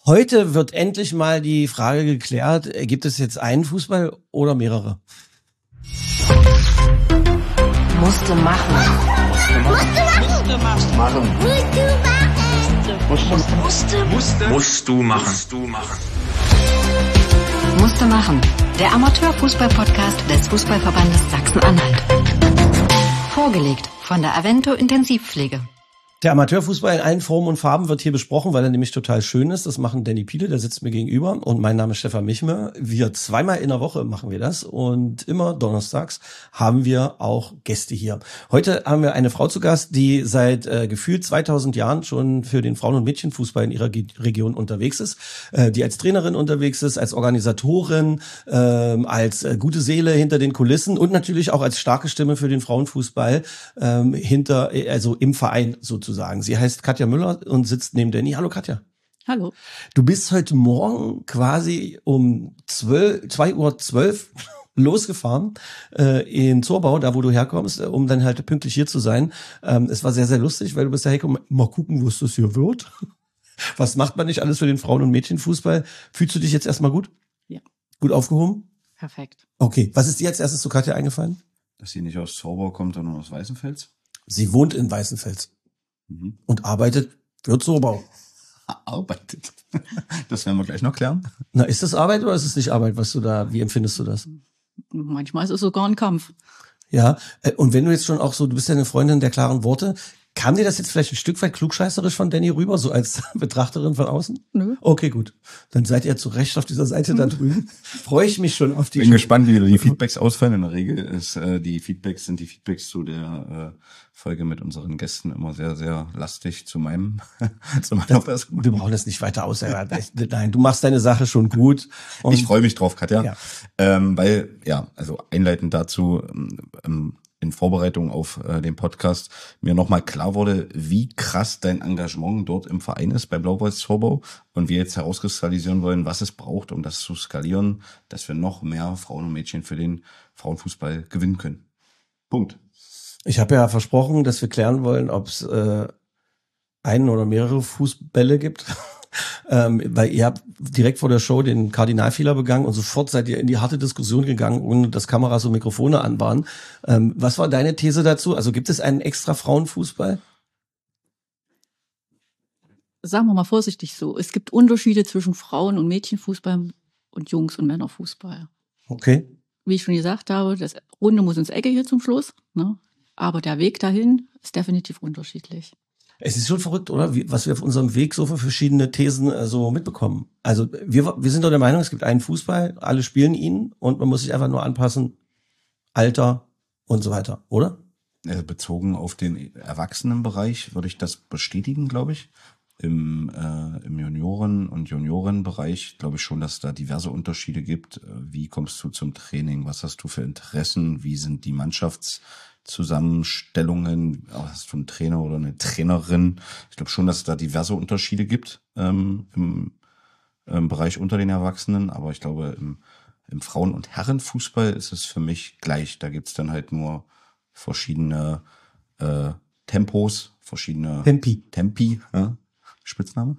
Heute wird endlich mal die Frage geklärt, gibt es jetzt einen Fußball oder mehrere? Musste machen. Musst du machen. Musste machen. Der Amateurfußball-Podcast des Fußballverbandes Sachsen-Anhalt. Vorgelegt von der Avento Intensivpflege. Der Amateurfußball in allen Formen und Farben wird hier besprochen, weil er nämlich total schön ist. Das machen Danny Piele, der sitzt mir gegenüber, und mein Name ist Stefan Michme. Wir zweimal in der Woche machen wir das und immer donnerstags haben wir auch Gäste hier. Heute haben wir eine Frau zu Gast, die seit gefühlt 2000 Jahren schon für den Frauen- und Mädchenfußball in ihrer Region unterwegs ist, die als Trainerin unterwegs ist, als Organisatorin, als gute Seele hinter den Kulissen und natürlich auch als starke Stimme für den Frauenfußball also im Verein sozusagen. Sie heißt Katja Müller und sitzt neben Danny. Hallo Katja. Hallo. Du bist heute Morgen quasi um 2:12 Uhr losgefahren in Zorbau, da wo du herkommst, um dann halt pünktlich hier zu sein. Es war sehr, sehr lustig, weil du bist ja hergekommen, mal gucken, wo es das hier wird. Was macht man nicht alles für den Frauen- und Mädchenfußball? Fühlst du dich jetzt erstmal gut? Ja. Gut aufgehoben? Perfekt. Okay. Was ist dir als erstes zu Katja eingefallen? Dass sie nicht aus Zorbau kommt, sondern aus Weißenfels. Sie wohnt in Weißenfels. Und arbeitet für Zorbau. Arbeitet. Das werden wir gleich noch klären. Na, ist das Arbeit oder ist es nicht Arbeit, wie empfindest du das? Manchmal ist es sogar ein Kampf. Ja, und wenn du jetzt schon auch so, du bist ja eine Freundin der klaren Worte, kam dir das jetzt vielleicht ein Stück weit klugscheißerisch von Danny rüber, so als Betrachterin von außen? Nö. Okay, gut. Dann seid ihr zu Recht auf dieser Seite da drüben. Freue ich mich schon auf die Bin gespannt, wie die Feedbacks ausfallen. In der Regel sind die Feedbacks zu der Folge mit unseren Gästen immer sehr, sehr lastig zu meiner Person. Wir brauchen das nicht weiter aus. Nein, du machst deine Sache schon gut. Und Ich freue mich drauf, Katja. Ja. Weil, also einleitend dazu, in Vorbereitung auf den Podcast mir nochmal klar wurde, wie krass dein Engagement dort im Verein ist bei Blau-Weiß Zorbau und wir jetzt herauskristallisieren wollen, was es braucht, um das zu skalieren, dass wir noch mehr Frauen und Mädchen für den Frauenfußball gewinnen können. Punkt. Ich habe ja versprochen, dass wir klären wollen, ob es einen oder mehrere Fußbälle gibt. Weil ihr habt direkt vor der Show den Kardinalfehler begangen und sofort seid ihr in die harte Diskussion gegangen, ohne dass Kameras und Mikrofone an waren. Was war deine These dazu? Also gibt es einen extra Frauenfußball? Sagen wir mal vorsichtig so. Es gibt Unterschiede zwischen Frauen- und Mädchenfußball und Jungs- und Männerfußball. Okay. Wie ich schon gesagt habe, das Runde muss ins Ecke hier zum Schluss, ne? Aber der Weg dahin ist definitiv unterschiedlich. Es ist schon verrückt, oder? Was wir auf unserem Weg so für verschiedene Thesen so mitbekommen. Also wir sind doch der Meinung, es gibt einen Fußball, alle spielen ihn und man muss sich einfach nur anpassen, Alter und so weiter, oder? Bezogen auf den Erwachsenenbereich würde ich das bestätigen, glaube ich. Im Junioren- und Juniorenbereich glaube ich schon, dass es da diverse Unterschiede gibt. Wie kommst du zum Training? Was hast du für Interessen? Wie sind die Mannschaftszusammenstellungen? Hast du einen Trainer oder eine Trainerin? Ich glaube schon, dass es da diverse Unterschiede gibt im Bereich unter den Erwachsenen. Aber ich glaube, im Frauen- und Herrenfußball ist es für mich gleich. Da gibt's dann halt nur verschiedene Tempos, verschiedene Tempi, ja? Spitzname.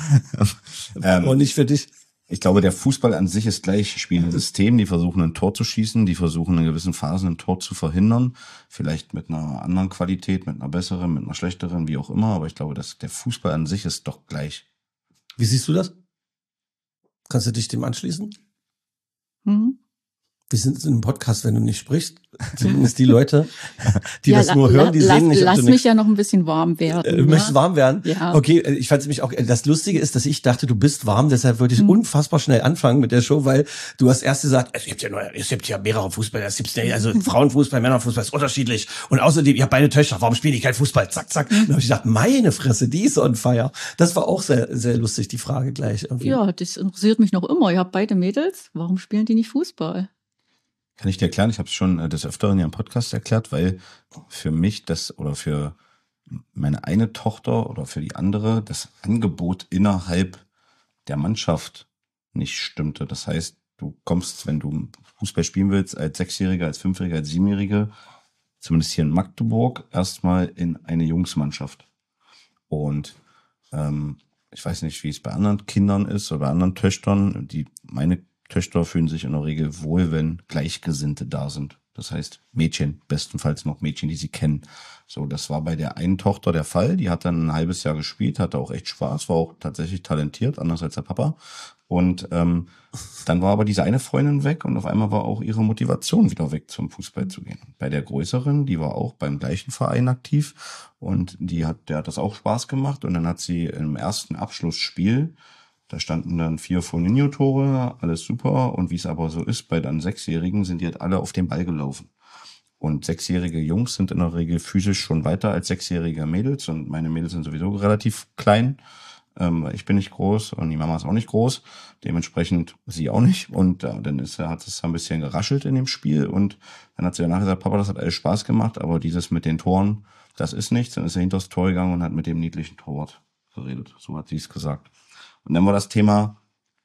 Und nicht für dich. Ich glaube, der Fußball an sich ist gleich. Die spielen ein System, die versuchen ein Tor zu schießen, die versuchen in gewissen Phasen ein Tor zu verhindern. Vielleicht mit einer anderen Qualität, mit einer besseren, mit einer schlechteren, wie auch immer. Aber ich glaube, dass der Fußball an sich ist doch gleich. Wie siehst du das? Kannst du dich dem anschließen? Mhm. Wir sind in einem Podcast, wenn du nicht sprichst. Zumindest die Leute, die Ja, das nur hören, die sehen nicht. Lass mich ja noch ein bisschen warm werden. Du möchtest warm werden? Ja. Okay, ich fand es nämlich auch, das Lustige ist, dass ich dachte, du bist warm, deshalb wollte ich unfassbar schnell anfangen mit der Show, weil du hast erst gesagt, es gibt ja mehrere Fußballer, also Frauenfußball, Männerfußball ist unterschiedlich und außerdem, ich habe beide Töchter, warum spiele ich kein Fußball? Zack, zack. Und dann habe ich gedacht, meine Fresse, die ist on fire. Das war auch sehr, sehr lustig, die Frage gleich. Irgendwie. Ja, das interessiert mich noch immer. Ich habe beide Mädels. Warum spielen die nicht Fußball? Kann ich dir erklären? Ich habe es schon des Öfteren ja im Podcast erklärt, weil für mich für meine eine Tochter oder für die andere das Angebot innerhalb der Mannschaft nicht stimmte. Das heißt, du kommst, wenn du Fußball spielen willst, als Sechsjähriger, als Fünfjähriger, als Siebenjährige, zumindest hier in Magdeburg, erstmal in eine Jungsmannschaft. Und ich weiß nicht, wie es bei anderen Kindern ist oder bei anderen Töchtern. Meine Töchter fühlen sich in der Regel wohl, wenn Gleichgesinnte da sind. Das heißt Mädchen, bestenfalls noch Mädchen, die sie kennen. So, das war bei der einen Tochter der Fall. Die hat dann ein halbes Jahr gespielt, hatte auch echt Spaß, war auch tatsächlich talentiert, anders als der Papa. Und dann war aber diese eine Freundin weg und auf einmal war auch ihre Motivation wieder weg, zum Fußball zu gehen. Bei der Größeren, die war auch beim gleichen Verein aktiv und der hat das auch Spaß gemacht. Und dann hat sie im ersten Abschlussspiel, da standen dann 4 Foligno-Tore, alles super. Und wie es aber so ist, bei dann 6-Jährigen sind die halt alle auf den Ball gelaufen. Und 6-jährige Jungs sind in der Regel physisch schon weiter als 6-jährige Mädels. Und meine Mädels sind sowieso relativ klein. Ich bin nicht groß und die Mama ist auch nicht groß. Dementsprechend sie auch nicht. Und dann hat es ein bisschen geraschelt in dem Spiel. Und dann hat sie danach gesagt, Papa, das hat alles Spaß gemacht, aber dieses mit den Toren, das ist nichts. Dann ist er hinter das Tor gegangen und hat mit dem niedlichen Torwart geredet. So hat sie es gesagt. Und dann war das Thema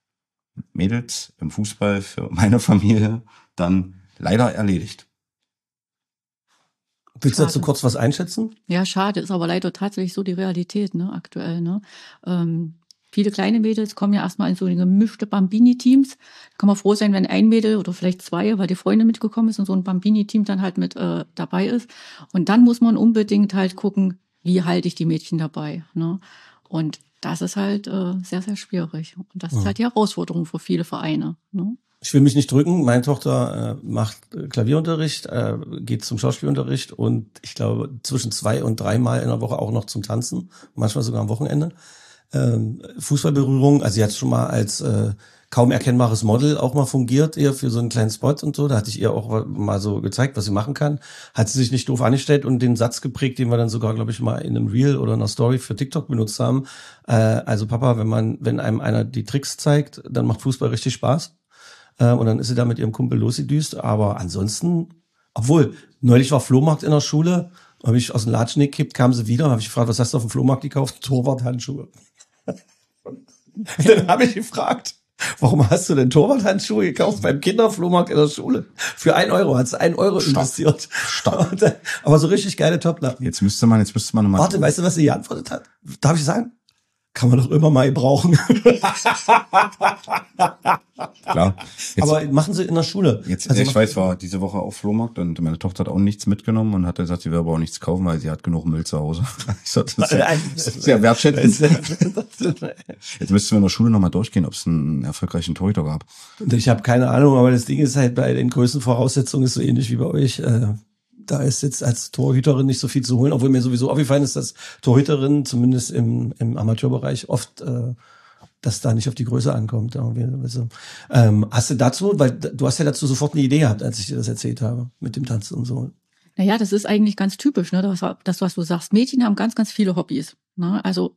Mädels im Fußball für meine Familie dann leider erledigt. Willst du dazu kurz was einschätzen? Ja, schade, ist aber leider tatsächlich so die Realität, ne, aktuell, ne. Viele kleine Mädels kommen ja erstmal in so gemischte Bambini-Teams. Da kann man froh sein, wenn ein Mädel oder vielleicht 2, weil die Freundin mitgekommen ist und so ein Bambini-Team dann halt mit dabei ist. Und dann muss man unbedingt halt gucken, wie halte ich die Mädchen dabei, ne. Und das ist halt sehr, sehr schwierig. Und das ist halt die Herausforderung für viele Vereine, ne. Ich will mich nicht drücken. Meine Tochter macht Klavierunterricht, geht zum Schauspielunterricht und ich glaube zwischen 2 und 3 Mal in der Woche auch noch zum Tanzen, manchmal sogar am Wochenende. Fußballberührung, also sie hat schon mal als kaum erkennbares Model auch mal fungiert, eher für so einen kleinen Spot und so. Da hatte ich ihr auch mal so gezeigt, was sie machen kann. Hat sie sich nicht doof angestellt und den Satz geprägt, den wir dann sogar, glaube ich, mal in einem Reel oder einer Story für TikTok benutzt haben. Also Papa, wenn einem einer die Tricks zeigt, dann macht Fußball richtig Spaß. Und dann ist sie da mit ihrem Kumpel losgedüst. Aber ansonsten, obwohl, neulich war Flohmarkt in der Schule, habe ich aus dem Latschen gekippt, kam sie wieder, habe ich gefragt, was hast du auf dem Flohmarkt gekauft? Torwarthandschuhe. Dann habe ich gefragt, warum hast du denn Torwarthandschuhe gekauft beim Kinderflohmarkt in der Schule? Für 1 Euro, hat sie 1 Euro investiert. Stopp. Aber so richtig geile Top-Lappen. Jetzt müsste man nochmal. Warte, weißt du, was sie geantwortet hat? Darf ich sagen? Kann man doch immer mal brauchen. Klar. Aber machen sie in der Schule. Jetzt, also ich weiß, war diese Woche auf Flohmarkt und meine Tochter hat auch nichts mitgenommen und hat gesagt, sie will aber auch nichts kaufen, weil sie hat genug Müll zu Hause. Ich so, das ist sehr wertschätzend. Jetzt müssten wir in der Schule nochmal durchgehen, ob es einen erfolgreichen Torhüter gab. Ich habe keine Ahnung, aber das Ding ist halt, bei den größten Voraussetzungen ist so ähnlich wie bei euch. Da ist jetzt als Torhüterin nicht so viel zu holen, obwohl mir sowieso aufgefallen ist, dass Torhüterinnen zumindest im Amateurbereich oft dass da nicht auf die Größe ankommt. Hast du dazu, weil du hast ja dazu sofort eine Idee gehabt, als ich dir das erzählt habe, mit dem Tanzen und so. Naja, das ist eigentlich ganz typisch, ne? Das, was du sagst. Mädchen haben ganz, ganz viele Hobbys, ne? Also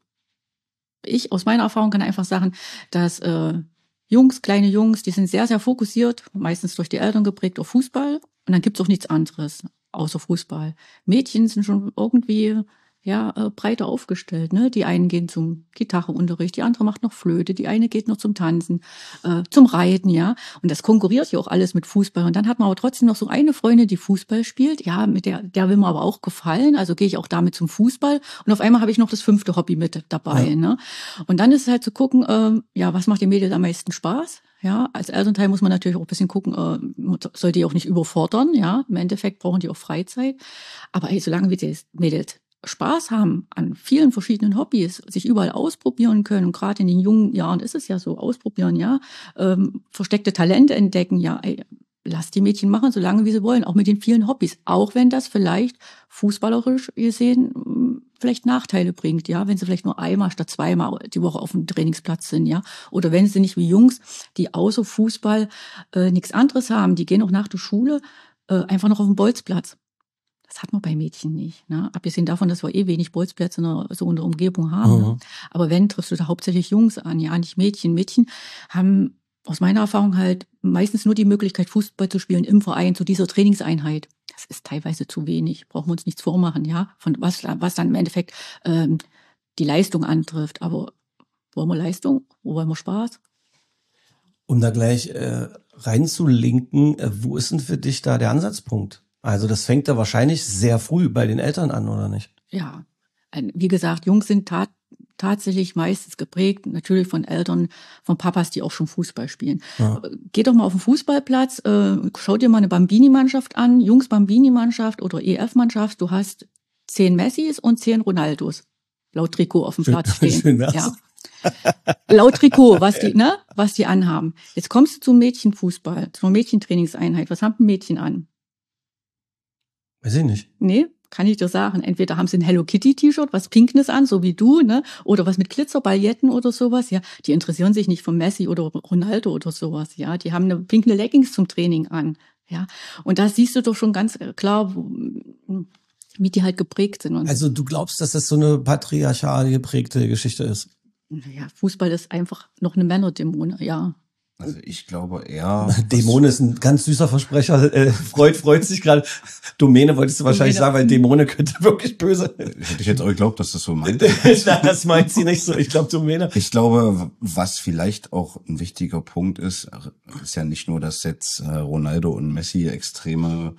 ich aus meiner Erfahrung kann einfach sagen, dass kleine Jungs, die sind sehr, sehr fokussiert, meistens durch die Eltern geprägt auf Fußball. Und dann gibt's auch nichts anderes außer Fußball. Mädchen sind schon irgendwie breiter aufgestellt, ne? Die einen gehen zum Gitarreunterricht, die andere macht noch Flöte, die eine geht noch zum Tanzen, zum Reiten, ja. Und das konkurriert ja auch alles mit Fußball. Und dann hat man aber trotzdem noch so eine Freundin, die Fußball spielt. Ja, mit der will mir aber auch gefallen. Also gehe ich auch damit zum Fußball. Und auf einmal habe ich noch das 5. Hobby mit dabei, ja. Ne? Und dann ist es halt zu gucken, was macht dem Mädel am meisten Spaß? Ja, als Elternteil muss man natürlich auch ein bisschen gucken, soll die auch nicht überfordern, ja. Im Endeffekt brauchen die auch Freizeit. Aber solange wir die Mädels Spaß haben an vielen verschiedenen Hobbys, sich überall ausprobieren können, und gerade in den jungen Jahren ist es ja so, ausprobieren, ja, versteckte Talente entdecken, ja, lass die Mädchen machen, solange wie sie wollen, auch mit den vielen Hobbys, auch wenn das vielleicht fußballerisch gesehen vielleicht Nachteile bringt, ja, wenn sie vielleicht nur einmal statt 2-mal die Woche auf dem Trainingsplatz sind, ja, oder wenn sie nicht wie Jungs, die außer Fußball nichts anderes haben, die gehen auch nach der Schule einfach noch auf den Bolzplatz. Das hat man bei Mädchen nicht, ne? Abgesehen davon, dass wir wenig Bolzplätze in der Umgebung haben. Ne? Aber wenn, triffst du da hauptsächlich Jungs an, ja, nicht Mädchen. Mädchen haben aus meiner Erfahrung halt meistens nur die Möglichkeit, Fußball zu spielen im Verein zu dieser Trainingseinheit. Das ist teilweise zu wenig, brauchen wir uns nichts vormachen, ja, von was dann im Endeffekt die Leistung antrifft. Aber wollen wir Leistung? Wo wollen wir Spaß? Um da gleich reinzulinken, wo ist denn für dich da der Ansatzpunkt? Also das fängt ja wahrscheinlich sehr früh bei den Eltern an, oder nicht? Ja, wie gesagt, Jungs sind tatsächlich meistens geprägt, natürlich von Eltern, von Papas, die auch schon Fußball spielen. Ja. Geh doch mal auf den Fußballplatz, schau dir mal eine Bambini-Mannschaft an, Jungs-Bambini-Mannschaft oder EF-Mannschaft, du hast 10 Messis und 10 Ronaldos, laut Trikot auf dem Platz stehen. Schön wär's. Ja. Laut Trikot, was die anhaben. Jetzt kommst du zum Mädchenfußball, zur Mädchentrainingseinheit. Was haben Mädchen an? Weiß ich nicht. Nee, kann ich dir sagen. Entweder haben sie ein Hello Kitty T-Shirt, was Pinknes an, so wie du, ne? Oder was mit Glitzerpailletten oder sowas, ja. Die interessieren sich nicht für Messi oder Ronaldo oder sowas, ja. Die haben eine pinkne Leggings zum Training an, ja. Und da siehst du doch schon ganz klar, wie die halt geprägt sind. Und Also du glaubst, dass das so eine patriarchal geprägte Geschichte ist? ja, Fußball ist einfach noch eine Männerdämone, ja. Also ich glaube eher... Dämone ist ein ganz süßer Versprecher. Freut sich gerade. Domäne wolltest du wahrscheinlich sagen, weil Dämone könnte wirklich böse. Hätte ich jetzt auch geglaubt, dass das so meint. Nein, das meint sie nicht so. Ich glaube, Domäne. Ich glaube, was vielleicht auch ein wichtiger Punkt ist ja nicht nur, dass jetzt Ronaldo und Messi extreme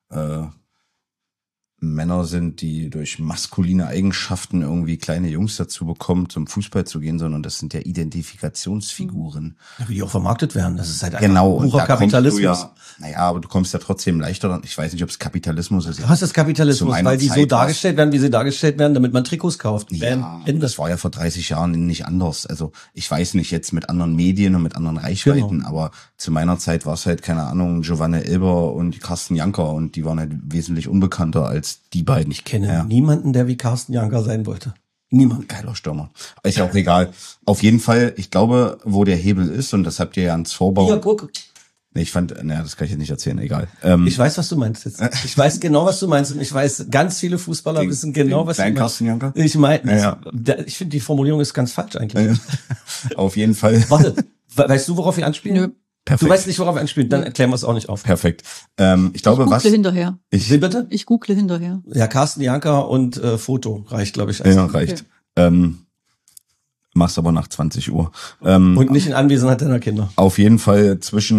Männer sind, die durch maskuline Eigenschaften irgendwie kleine Jungs dazu bekommen, zum Fußball zu gehen, sondern das sind ja Identifikationsfiguren. Ja, wie die auch vermarktet werden. Das ist halt Genau. purer Und Kapitalismus. Aber du kommst ja trotzdem leichter, ich weiß nicht, ob es Kapitalismus ist. Was ist Kapitalismus? Zu meiner Weil die so Zeit dargestellt werden, wie sie dargestellt werden, damit man Trikots kauft. Ja, Ende. das war ja vor 30 Jahren nicht anders. Also ich weiß nicht jetzt mit anderen Medien und mit anderen Reichweiten, Genau. aber zu meiner Zeit war es halt, keine Ahnung, Giovanni Elber und Carsten Janker und die waren halt wesentlich unbekannter als die beiden. Ich kenne niemanden, der wie Carsten Janker sein wollte. Niemand. Geiler Stürmer. Ist ja auch egal. Auf jeden Fall, ich glaube, wo der Hebel ist, und das habt ihr ja an Zorbau. Hier, guck. Nee, das kann ich jetzt nicht erzählen, egal. Ich weiß, was du meinst jetzt. Ich weiß genau, was du meinst. Und ich weiß, ganz viele Fußballer wissen genau, was du meinst. Carsten Janker? Ich meine, Ja. Ich finde, die Formulierung ist ganz falsch eigentlich. Auf jeden Fall. Warte, weißt du, worauf wir anspielen? Nö. Perfekt. Du weißt nicht, worauf wir anspielen, dann erklären wir es auch nicht auf. Perfekt. Ich glaube, Ich was... google hinterher. Wie bitte? Ich google hinterher. Ja, Carsten Janker und Foto reicht, glaube ich. Ja, reicht. Mach's aber nach 20 Uhr. Und nicht in Anwesenheit deiner Kinder. Auf jeden Fall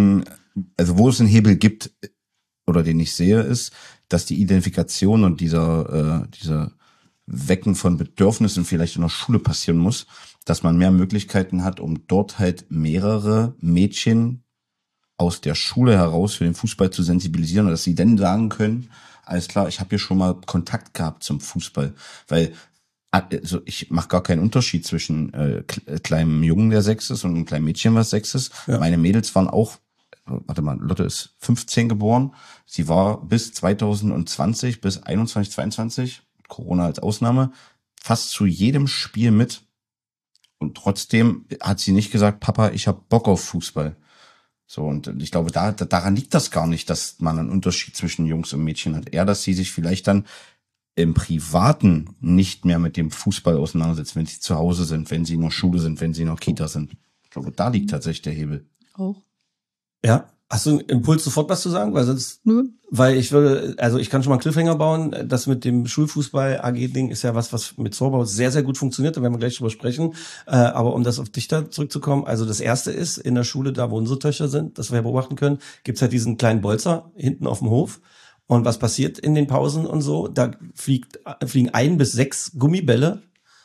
also wo es einen Hebel gibt, oder den ich sehe, ist, dass die Identifikation und dieser Wecken von Bedürfnissen vielleicht in der Schule passieren muss, dass man mehr Möglichkeiten hat, um dort halt mehrere Mädchen aus der Schule heraus für den Fußball zu sensibilisieren, und dass sie dann sagen können, alles klar, ich habe hier schon mal Kontakt gehabt zum Fußball, weil also ich mache gar keinen Unterschied zwischen kleinem Jungen, der 6 ist, und einem kleinen Mädchen, was 6 ist. Ja. Meine Mädels waren auch, warte mal, Lotte ist 15 geboren, sie war bis 2020, bis 21, 22, Corona als Ausnahme, fast zu jedem Spiel mit, und trotzdem hat sie nicht gesagt, Papa, ich habe Bock auf Fußball. So, und ich glaube, daran liegt das gar nicht, dass man einen Unterschied zwischen Jungs und Mädchen hat. Eher, dass sie sich vielleicht dann im Privaten nicht mehr mit dem Fußball auseinandersetzen, wenn sie zu Hause sind, wenn sie in der Schule sind, wenn sie in der Kita sind. Ich glaube, da liegt tatsächlich der Hebel. Auch. Ja. Hast du einen Impuls, sofort was zu sagen? Weil sonst, Nö. Weil ich kann schon mal einen Cliffhanger bauen. Das mit dem Schulfußball-AG-Ding ist ja was mit Zorbau sehr, sehr gut funktioniert. Da werden wir gleich drüber sprechen. Aber um das auf dich da zurückzukommen, also das erste ist, in der Schule, da wo unsere Töchter sind, das wir beobachten können, gibt's halt diesen kleinen Bolzer hinten auf dem Hof. Und was passiert in den Pausen und so? Da fliegen 1 bis 6 Gummibälle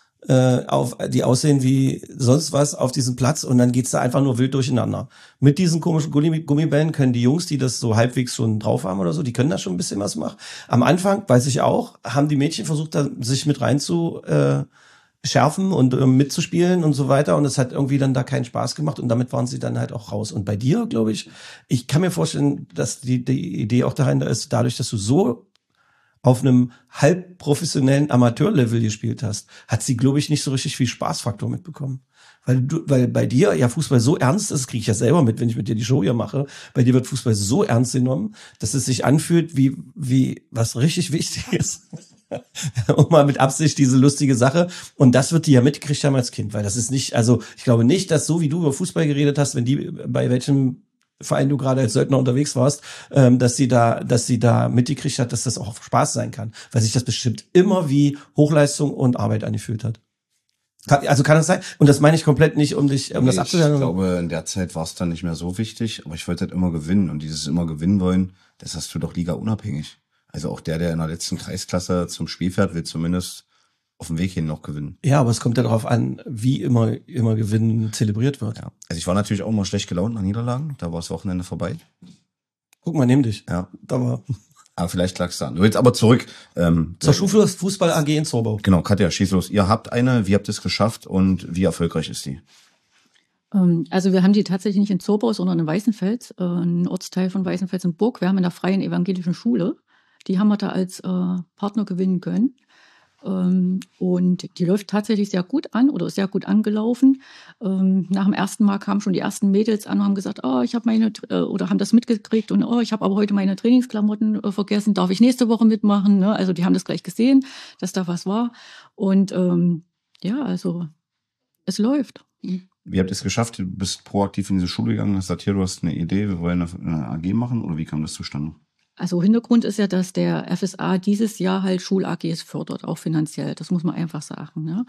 die aussehen wie sonst was auf diesem Platz, und dann geht's da einfach nur wild durcheinander. Mit diesen komischen Gummibällen können die Jungs, die das so halbwegs schon drauf haben oder so, die können da schon ein bisschen was machen. Am Anfang, weiß ich auch, haben die Mädchen versucht, da sich mit rein zu schärfen und mitzuspielen und so weiter, und es hat irgendwie dann da keinen Spaß gemacht, und damit waren sie dann halt auch raus. Und bei dir, glaube ich kann mir vorstellen, dass die Idee auch dahinter ist, dadurch, dass du so auf einem halb professionellen Amateurlevel gespielt hast, hat sie, glaube ich, nicht so richtig viel Spaßfaktor mitbekommen. Weil bei dir ja Fußball so ernst ist, kriege ich ja selber mit, wenn ich mit dir die Show hier mache, bei dir wird Fußball so ernst genommen, dass es sich anfühlt wie was richtig wichtig ist. Und mal mit Absicht diese lustige Sache. Und das wird die ja mitgekriegt haben als Kind, weil das ist nicht, also ich glaube nicht, dass so wie du über Fußball geredet hast, wenn die bei welchem Verein du gerade als Söldner unterwegs warst, dass sie da mitgekriegt hat, dass das auch Spaß sein kann, weil sich das bestimmt immer wie Hochleistung und Arbeit angefühlt hat. Also kann das sein? Und das meine ich komplett nicht, um das abzuhören. Ich glaube, in der Zeit war es dann nicht mehr so wichtig, aber ich wollte halt immer gewinnen, und dieses immer gewinnen wollen, das hast du doch ligaunabhängig. Also auch der in der letzten Kreisklasse zum Spiel fährt, will zumindest auf dem Weg hin noch gewinnen. Ja, aber es kommt ja darauf an, wie immer Gewinnen zelebriert wird. Ja. Also ich war natürlich auch immer schlecht gelaunt nach Niederlagen. Da war das Wochenende vorbei. Guck mal, nimm dich. Ja. Aber vielleicht lag's da an. Du willst aber zurück. zur Schulfußball AG in Zorbau. Genau, Katja, schieß los. Ihr habt eine, wie habt ihr es geschafft und wie erfolgreich ist die? Also wir haben die tatsächlich nicht in Zorbau, sondern in Weißenfels, ein Ortsteil von Weißenfels und Burg. Wir haben in der Freien Evangelischen Schule. Die haben wir da als Partner gewinnen können. Und die läuft tatsächlich sehr gut an oder ist sehr gut angelaufen. Nach dem ersten Mal kamen schon die ersten Mädels an und haben gesagt, ich habe oder haben das mitgekriegt und ich habe aber heute meine Trainingsklamotten vergessen, darf ich nächste Woche mitmachen? Ne? Also die haben das gleich gesehen, dass da was war. Und also es läuft. Wie habt ihr es geschafft? Du bist proaktiv in diese Schule gegangen, hast gesagt, hier, du hast eine Idee, wir wollen eine AG machen, oder wie kam das zustande? Also Hintergrund ist ja, dass der FSA dieses Jahr halt Schul-AGs fördert, auch finanziell. Das muss man einfach sagen. Ne?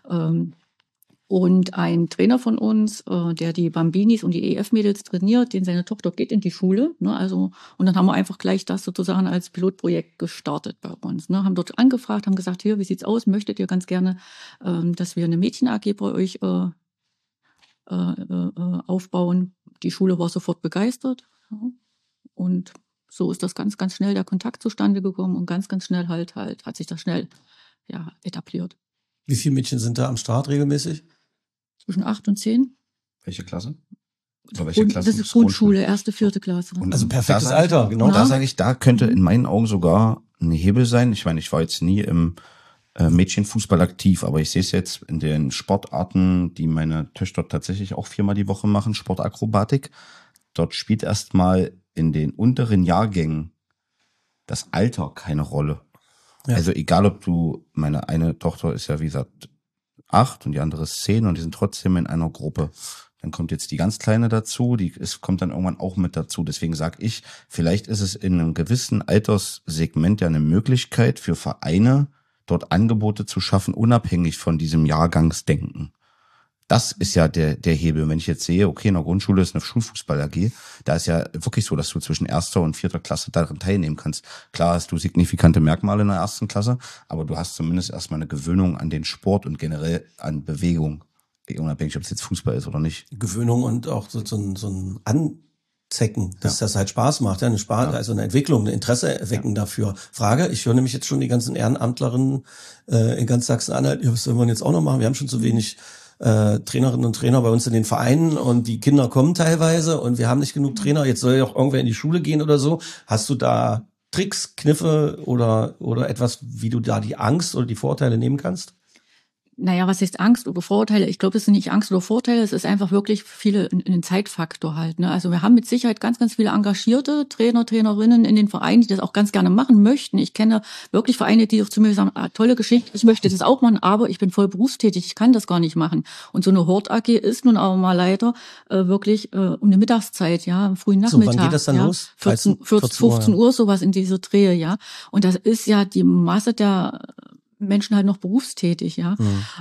Und ein Trainer von uns, der die Bambinis und die EF-Mädels trainiert, seine Tochter geht in die Schule. Ne? Und dann haben wir einfach gleich das sozusagen als Pilotprojekt gestartet bei uns. Ne? Haben dort angefragt, haben gesagt, hier, wie sieht's aus? Möchtet ihr ganz gerne, dass wir eine Mädchen-AG bei euch aufbauen? Die Schule war sofort begeistert. Ja? Und so ist das ganz, ganz schnell der Kontakt zustande gekommen und ganz, ganz schnell halt hat sich das schnell etabliert. Wie viele Mädchen sind da am Start regelmäßig? Zwischen 8 und 10. Welche Klasse? Oder welche Klasse? Das ist Grundschule, 1., 4. Klasse. Und also perfektes Alter, genau. Da sage ich, da könnte in meinen Augen sogar ein Hebel sein. Ich meine, ich war jetzt nie im Mädchenfußball aktiv, aber ich sehe es jetzt in den Sportarten, die meine Töchter tatsächlich auch 4-mal die Woche machen, Sportakrobatik. Dort spielt erstmal in den unteren Jahrgängen das Alter keine Rolle. Ja. Also egal, ob meine eine Tochter ist ja wie gesagt 8 und die andere ist 10 und die sind trotzdem in einer Gruppe. Dann kommt jetzt die ganz Kleine dazu, kommt dann irgendwann auch mit dazu. Deswegen sage ich, vielleicht ist es in einem gewissen Alterssegment ja eine Möglichkeit für Vereine, dort Angebote zu schaffen, unabhängig von diesem Jahrgangsdenken. Das ist ja der Hebel. Wenn ich jetzt sehe, okay, in der Grundschule ist eine Schulfußball-AG, da ist ja wirklich so, dass du zwischen 1. und 4. Klasse daran teilnehmen kannst. Klar hast du signifikante Merkmale in der 1. Klasse, aber du hast zumindest erstmal eine Gewöhnung an den Sport und generell an Bewegung, unabhängig, ob es jetzt Fußball ist oder nicht. Gewöhnung und auch so ein Anzecken, dass das halt Spaß macht, also eine Entwicklung, ein Interesse wecken dafür. Frage, ich höre nämlich jetzt schon die ganzen Ehrenamtlerinnen in ganz Sachsen-Anhalt, was sollen wir jetzt auch noch machen? Wir haben schon zu wenig Trainerinnen und Trainer bei uns in den Vereinen und die Kinder kommen teilweise und wir haben nicht genug Trainer, jetzt soll ja auch irgendwer in die Schule gehen oder so. Hast du da Tricks, Kniffe oder etwas, wie du da die Angst oder die Vorteile nehmen kannst? Naja, was heißt Angst oder Vorteile? Ich glaube, es sind nicht Angst oder Vorteile, es ist einfach wirklich ein Zeitfaktor halt. Ne? Also wir haben mit Sicherheit ganz, ganz viele engagierte Trainer, Trainerinnen in den Vereinen, die das auch ganz gerne machen möchten. Ich kenne wirklich Vereine, die auch zu mir sagen, tolle Geschichte, ich möchte das auch machen, aber ich bin voll berufstätig, ich kann das gar nicht machen. Und so eine Hort-AG ist nun aber mal leider wirklich um die Mittagszeit, ja, am frühen Nachmittag. So, wann geht das dann los? 14, 15 Uhr, sowas in diese Drehe, ja. Und das ist ja die Masse der Menschen halt noch berufstätig, ja.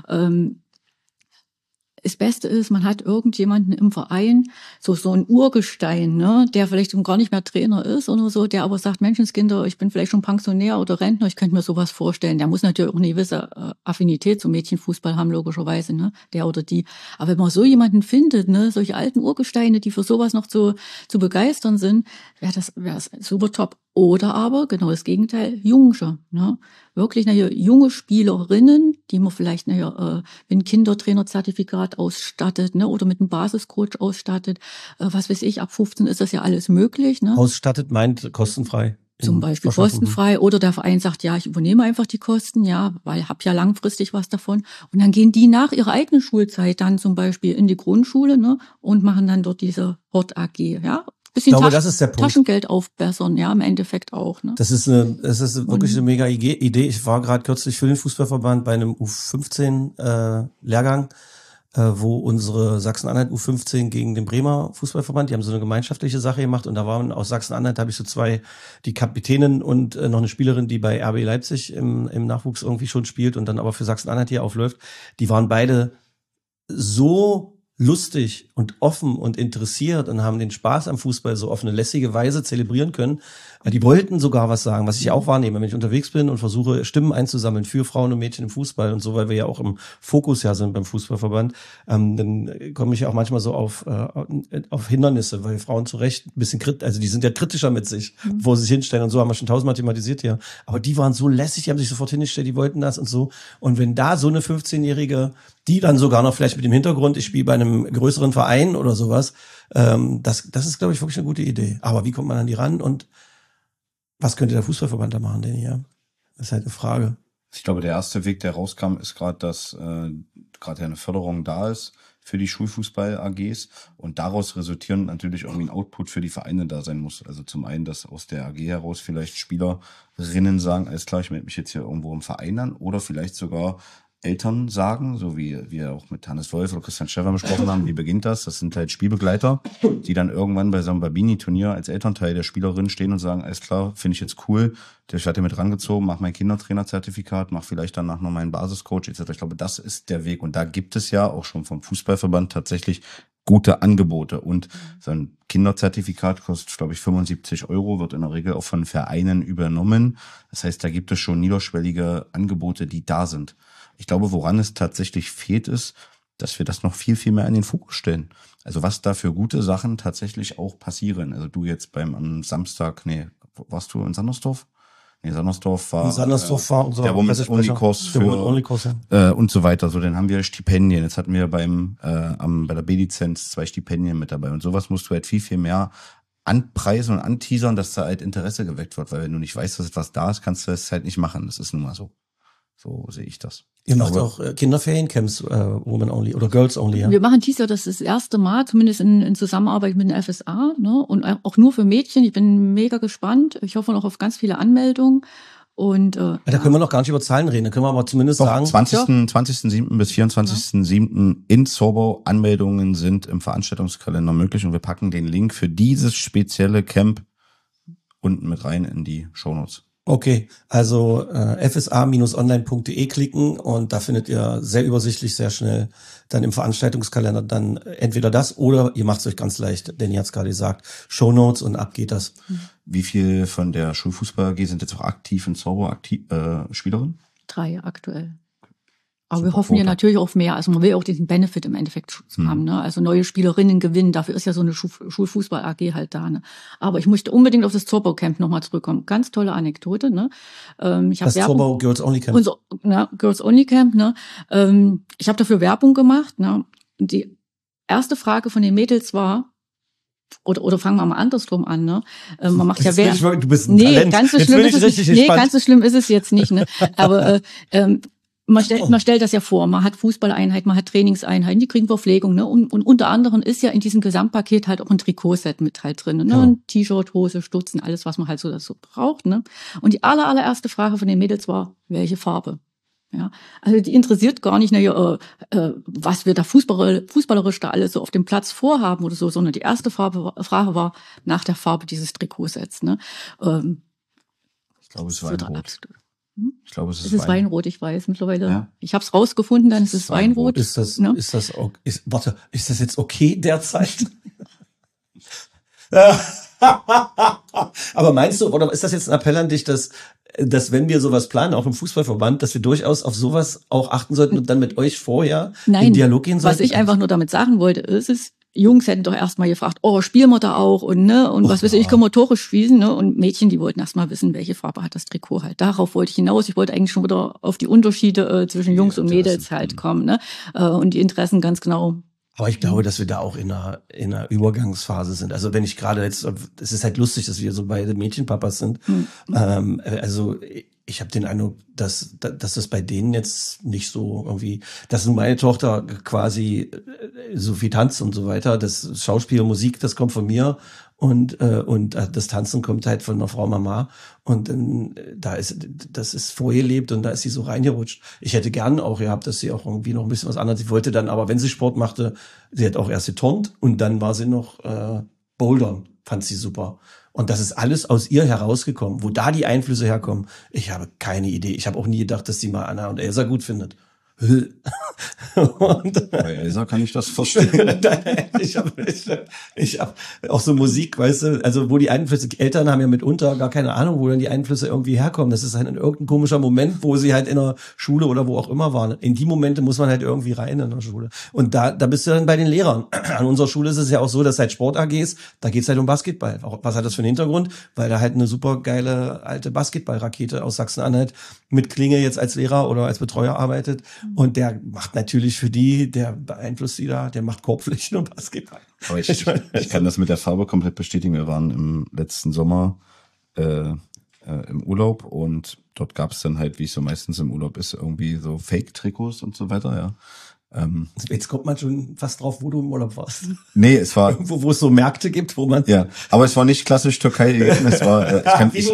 Das Beste ist, man hat irgendjemanden im Verein, so ein Urgestein, ne, der vielleicht gar nicht mehr Trainer ist oder so, der aber sagt, Menschenskinder, ich bin vielleicht schon Pensionär oder Rentner, ich könnte mir sowas vorstellen. Der muss natürlich auch eine gewisse Affinität zum Mädchenfußball haben, logischerweise, ne, der oder die. Aber wenn man so jemanden findet, ne, solche alten Urgesteine, die für sowas noch zu begeistern sind, wäre das super top. Oder aber, genau das Gegenteil, Jungsche, ne? Wirklich junge Spielerinnen, die man vielleicht mit einem Kindertrainerzertifikat ausstattet, ne? Oder mit einem Basiscoach ausstattet. Was weiß ich, ab 15 ist das ja alles möglich, ne? Ausstattet meint kostenfrei. Zum Beispiel kostenfrei. Oder der Verein sagt, ja, ich übernehme einfach die Kosten, ja, weil hab ja langfristig was davon. Und dann gehen die nach ihrer eigenen Schulzeit dann zum Beispiel in die Grundschule, ne? Und machen dann dort diese Hort AG, ja? Bisschen das ist der Punkt. Taschengeld aufbessern, ja, im Endeffekt auch. Ne? Das ist wirklich eine mega Idee. Ich war gerade kürzlich für den Fußballverband bei einem U15-Lehrgang, wo unsere Sachsen-Anhalt U15 gegen den Bremer Fußballverband, die haben so eine gemeinschaftliche Sache gemacht und da waren aus Sachsen-Anhalt, da habe ich so zwei, die Kapitänin und noch eine Spielerin, die bei RB Leipzig im Nachwuchs irgendwie schon spielt und dann aber für Sachsen-Anhalt hier aufläuft. Die waren beide so lustig und offen und interessiert und haben den Spaß am Fußball so auf eine lässige Weise zelebrieren können. Die wollten sogar was sagen, was ich auch wahrnehme, wenn ich unterwegs bin und versuche, Stimmen einzusammeln für Frauen und Mädchen im Fußball und so, weil wir ja auch im Fokus ja sind beim Fußballverband, dann komme ich ja auch manchmal so auf Hindernisse, weil Frauen zu Recht ein bisschen also die sind ja kritischer mit sich, wo sie sich hinstellen und so, haben wir schon 1000-mal thematisiert hier. Aber die waren so lässig, die haben sich sofort hingestellt, die wollten das und so. Und wenn da so eine 15-Jährige, die dann sogar noch vielleicht mit dem Hintergrund, ich spiele bei einem größeren Verein oder sowas, das ist, glaube ich, wirklich eine gute Idee. Aber wie kommt man an die ran und was könnte der Fußballverband da machen, denn hier? Das ist halt eine Frage. Ich glaube, der erste Weg, der rauskam, ist gerade, dass gerade eine Förderung da ist für die Schulfußball-AGs und daraus resultierend natürlich irgendwie ein Output für die Vereine da sein muss. Also zum einen, dass aus der AG heraus vielleicht Spielerinnen sagen, alles klar, ich melde mich jetzt hier irgendwo im Verein an, oder vielleicht sogar Eltern sagen, so wie wir auch mit Hannes Wolf oder Christian Stefan besprochen haben, wie beginnt das? Das sind halt Spielbegleiter, die dann irgendwann bei so einem Babini-Turnier als Elternteil der Spielerin stehen und sagen, alles klar, finde ich jetzt cool, ich werde mit rangezogen, mach mein Kindertrainerzertifikat, mach vielleicht danach noch meinen Basiscoach etc. Ich glaube, das ist der Weg und da gibt es ja auch schon vom Fußballverband tatsächlich gute Angebote und so ein Kinderzertifikat kostet, glaube ich, 75 €, wird in der Regel auch von Vereinen übernommen. Das heißt, da gibt es schon niederschwellige Angebote, die da sind. Ich glaube, woran es tatsächlich fehlt, ist, dass wir das noch viel, viel mehr in den Fokus stellen. Also was da für gute Sachen tatsächlich auch passieren. Also du jetzt am Samstag, warst du in Sandersdorf? Sandersdorf war unser der Women's Only Kurs für und so weiter. So, dann haben wir Stipendien. Jetzt hatten wir bei der B-Lizenz 2 Stipendien mit dabei. Und sowas musst du halt viel, viel mehr anpreisen und anteasern, dass da halt Interesse geweckt wird. Weil wenn du nicht weißt, dass etwas da ist, kannst du es halt nicht machen. Das ist nun mal so. So sehe ich das. Ihr macht auch Kinderferiencamps, Women Only oder Girls Only, ja? Wir machen dies Jahr das erste Mal, zumindest in Zusammenarbeit mit dem FSA, ne? Und auch nur für Mädchen. Ich bin mega gespannt. Ich hoffe noch auf ganz viele Anmeldungen. Und da können wir noch gar nicht über Zahlen reden. Da können wir aber zumindest sagen. 20.07. bis 24.07. in Zorbau. Anmeldungen sind im Veranstaltungskalender möglich und wir packen den Link für dieses spezielle Camp unten mit rein in die Shownotes. Okay, also fsa-online.de klicken und da findet ihr sehr übersichtlich, sehr schnell dann im Veranstaltungskalender dann entweder das oder ihr macht es euch ganz leicht, denn ihr habt es gerade gesagt, Shownotes und ab geht das. Wie viel von der Schulfußball AG sind jetzt auch aktiv in Zorbau Spielerinnen? 3 aktuell. Aber wir hoffen ja natürlich auf mehr. Also man will auch diesen Benefit im Endeffekt haben, ne? Also neue Spielerinnen gewinnen. Dafür ist ja so eine Schulfußball AG halt da, ne? Aber ich möchte unbedingt auf das Zorbau Camp nochmal zurückkommen. Ganz tolle Anekdote, ne? Das Zorbau Girls Only Camp. Girls Only Camp, ne? Ich habe dafür Werbung gemacht, ne? Und die erste Frage von den Mädels war, oder fangen wir mal andersrum an, ne? Man macht ja Werbung. Du bist ein Talent. Ganz so schlimm ist es jetzt nicht, ne? Aber man stellt das ja vor, man hat Fußballeinheiten, man hat Trainingseinheiten, die kriegen Verpflegung, ne? Und unter anderem ist ja in diesem Gesamtpaket halt auch ein Trikotset mit halt drin, ne? Ja. Ein T-Shirt, Hose, Stutzen, alles, was man halt so braucht, ne? Und die allererste Frage von den Mädels war, welche Farbe? Ja, also die interessiert gar nicht, was wir da fußballerisch da alles so auf dem Platz vorhaben oder so, sondern die erste Frage war nach der Farbe dieses Trikotsets, ne? Ich glaube, es war Weinrot. Ich glaube, es ist Weinrot, ich weiß mittlerweile. Ja. Ich habe es rausgefunden, dann ist es Weinrot. Ist das jetzt okay derzeit? Aber meinst du, oder ist das jetzt ein Appell an dich, dass wenn wir sowas planen, auch im Fußballverband, dass wir durchaus auf sowas auch achten sollten und dann mit euch vorher in Dialog gehen sollten? Was ich einfach nur damit sagen wollte, ist, Jungs hätten doch erstmal gefragt, spielen wir da auch und was weiß ich, können wir Tore schießen, ne? Und Mädchen, die wollten erstmal wissen, welche Farbe hat das Trikot halt. Darauf wollte ich hinaus. Ich wollte eigentlich schon wieder auf die Unterschiede zwischen Jungs und Mädels halt kommen, ne? Und die Interessen ganz genau. Aber ich glaube, dass wir da auch in einer Übergangsphase sind. Also wenn ich gerade jetzt, es ist halt lustig, dass wir so beide Mädchenpapas sind. Also ich habe den Eindruck, dass das bei denen jetzt nicht so irgendwie, dass nun meine Tochter quasi so viel tanzt und so weiter, das Schauspiel, Musik, das kommt von mir und das Tanzen kommt halt von einer Frau Mama und das ist vorgelebt und da ist sie so reingerutscht. Ich hätte gern auch gehabt, dass sie auch irgendwie noch ein bisschen was anderes, sie wollte dann, aber wenn sie Sport machte, sie hat auch erst geturnt und dann war sie noch Bouldern, fand sie super. Und das ist alles aus ihr herausgekommen. Wo da die Einflüsse herkommen, ich habe keine Idee. Ich habe auch nie gedacht, dass sie mal Anna und Elsa gut findet. Und Bei Elsa kann ich das verstehen. ich hab auch so Musik, weißt du, also wo die Einflüsse, die Eltern haben ja mitunter gar keine Ahnung, wo dann die Einflüsse irgendwie herkommen. Das ist halt in irgendein komischer Moment, wo sie halt in der Schule oder wo auch immer waren. In die Momente muss man halt irgendwie rein in der Schule. Und da bist du dann bei den Lehrern. An unserer Schule ist es ja auch so, dass halt Sport-AGs, da geht's halt um Basketball. Was hat das für einen Hintergrund? Weil da halt eine super geile alte Basketballrakete aus Sachsen-Anhalt mit Klinge jetzt als Lehrer oder als Betreuer arbeitet. Und der macht natürlich für die, der beeinflusst die da, der macht Korbflächen und Basketball. Aber ich kann das mit der Farbe komplett bestätigen. Wir waren im letzten Sommer im Urlaub und dort gab es dann halt, wie es so meistens im Urlaub ist, irgendwie so Fake-Trikots und so weiter, ja. Jetzt kommt man schon fast drauf, wo du im Urlaub warst. Nee, es war wo es so Märkte gibt, wo man ja, aber es war nicht klassisch Türkei. Es war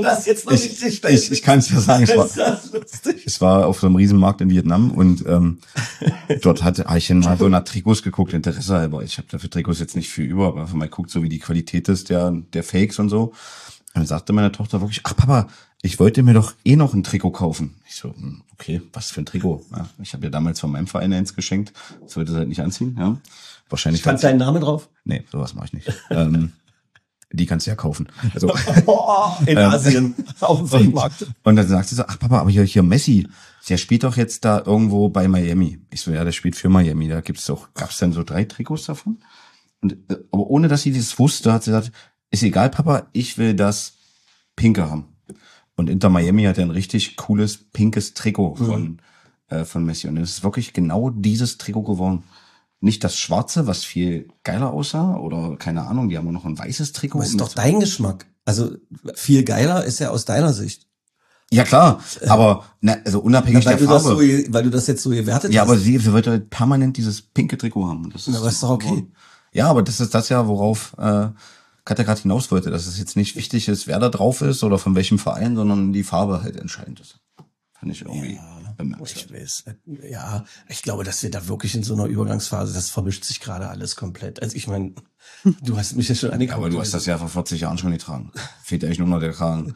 ich kann es ja sagen, es war auf so einem Riesenmarkt in Vietnam und dort habe ich mal so nach Trikots geguckt, Interesse halber. Ich habe dafür Trikots jetzt nicht viel über, aber einfach mal guckt, so wie die Qualität ist der Fakes und so. Und dann sagte meine Tochter wirklich, ach Papa, ich wollte mir doch noch ein Trikot kaufen. Ich so, okay, was für ein Trikot? Ja, ich habe ja damals von meinem Verein eins geschenkt. Das wollte sie halt nicht anziehen. Ja, wahrscheinlich. Stand dein Name drauf? Nee, sowas mache ich nicht. Die kannst du ja kaufen. Also, in Asien, auf dem Fake-Markt. Und dann sagt sie so, ach Papa, aber hier Messi, der spielt doch jetzt da irgendwo bei Miami. Ich so, ja, der spielt für Miami. Da gab's dann so 3 Trikots davon. Und aber ohne, dass sie das wusste, hat sie gesagt, ist egal, Papa, ich will das Pinke haben. Und Inter Miami hat ja ein richtig cooles pinkes Trikot von Messi. Und es ist wirklich genau dieses Trikot geworden. Nicht das schwarze, was viel geiler aussah. Oder keine Ahnung, die haben noch ein weißes Trikot. Das ist doch dein Geschmack. Also viel geiler ist ja aus deiner Sicht. Ja klar, aber also unabhängig der Farbe. Weil du das jetzt so gewertet hast. Ja, aber sie wird halt permanent dieses pinke Trikot haben. Das ist doch okay. Ja, aber das ist das ja, worauf Katja gerade hinaus wollte, dass es jetzt nicht wichtig ist, wer da drauf ist oder von welchem Verein, sondern die Farbe halt entscheidend ist. Fand ich irgendwie bemerkenswert. Ich weiß. Ja, ich glaube, dass wir da wirklich in so einer Übergangsphase, das vermischt sich gerade alles komplett. Also ich meine, du hast mich ja schon angeguckt. Aber du hast das ja vor 40 Jahren schon getragen. Fehlt eigentlich nur noch der Kragen.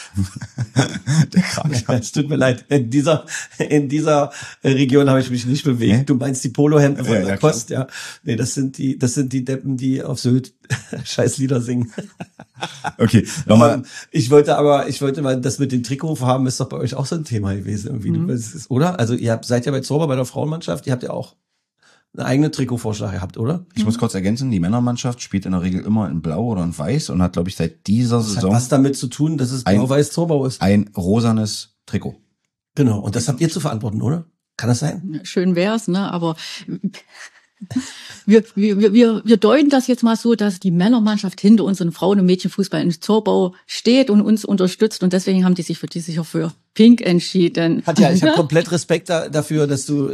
Der Kragen. Es tut mir leid. In dieser Region habe ich mich nicht bewegt. Nee? Du meinst die Polohemden von Lacoste, ja. Nee, das sind die Deppen, die auf Sylt scheiß Lieder singen. Okay, nochmal. Ich wollte mal, das mit den Trikotfarben ist doch bei euch auch so ein Thema gewesen irgendwie, oder? Also ihr seid ja bei Zauber bei der Frauenmannschaft, ihr habt ja auch eine eigene Trikotvorschlag gehabt, oder? Ich muss kurz ergänzen, die Männermannschaft spielt in der Regel immer in Blau oder in Weiß und hat, glaube ich, seit dieser Saison... Hat was damit zu tun, dass es Blau-Weiß-Zauber ist? Ein rosanes Trikot. Genau, und das habt ihr zu verantworten, oder? Kann das sein? Schön wär's, ne? Aber wir deuten das jetzt mal so, dass die Männermannschaft hinter unseren Frauen- und Mädchenfußball in Zorbau steht und uns unterstützt und deswegen haben die sich für Pink entschieden. Katja, ich habe komplett Respekt dafür, dass du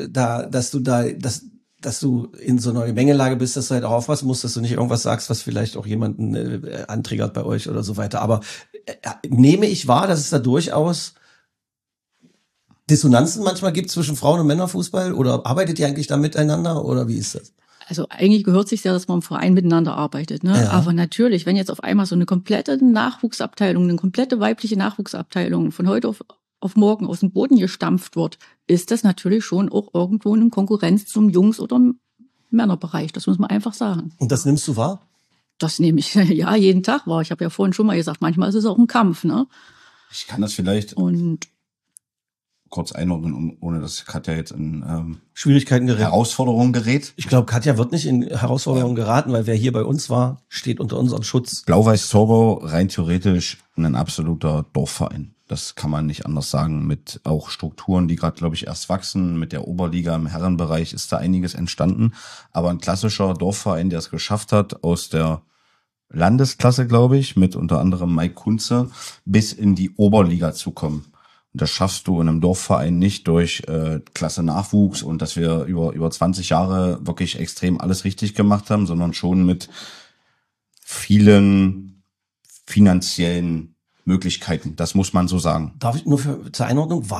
in so einer Gemengelage bist, dass du halt auch aufpassen musst, dass du nicht irgendwas sagst, was vielleicht auch jemanden antriggert bei euch oder so weiter. Aber nehme ich wahr, dass es da durchaus Dissonanzen manchmal gibt zwischen Frauen- und Männerfußball? Oder arbeitet ihr eigentlich da miteinander? Oder wie ist das? Also eigentlich gehört sich ja, dass man im Verein miteinander arbeitet, ne? Ja. Aber natürlich, wenn jetzt auf einmal so eine komplette Nachwuchsabteilung, eine komplette weibliche Nachwuchsabteilung von heute auf morgen aus dem Boden gestampft wird, ist das natürlich schon auch irgendwo eine Konkurrenz zum Jungs- oder Männerbereich. Das muss man einfach sagen. Und das nimmst du wahr? Das nehme ich ja jeden Tag wahr. Ich habe ja vorhin schon mal gesagt, manchmal ist es auch ein Kampf, ne? Ich kann das vielleicht kurz einordnen, ohne dass Katja jetzt in Schwierigkeiten gerät. Herausforderungen gerät. Ich glaube, Katja wird nicht in Herausforderungen geraten, weil wer hier bei uns war, steht unter unserem Schutz. Blau-Weiß-Zorbau, rein theoretisch ein absoluter Dorfverein. Das kann man nicht anders sagen, mit auch Strukturen, die gerade, glaube ich, erst wachsen. Mit der Oberliga im Herrenbereich ist da einiges entstanden. Aber ein klassischer Dorfverein, der es geschafft hat, aus der Landesklasse, glaube ich, mit unter anderem Mike Kunze, bis in die Oberliga zu kommen. Und das schaffst du in einem Dorfverein nicht durch klasse Nachwuchs und dass wir über 20 Jahre wirklich extrem alles richtig gemacht haben, sondern schon mit vielen finanziellen Möglichkeiten. Das muss man so sagen. Darf ich nur zur Einordnung, war ich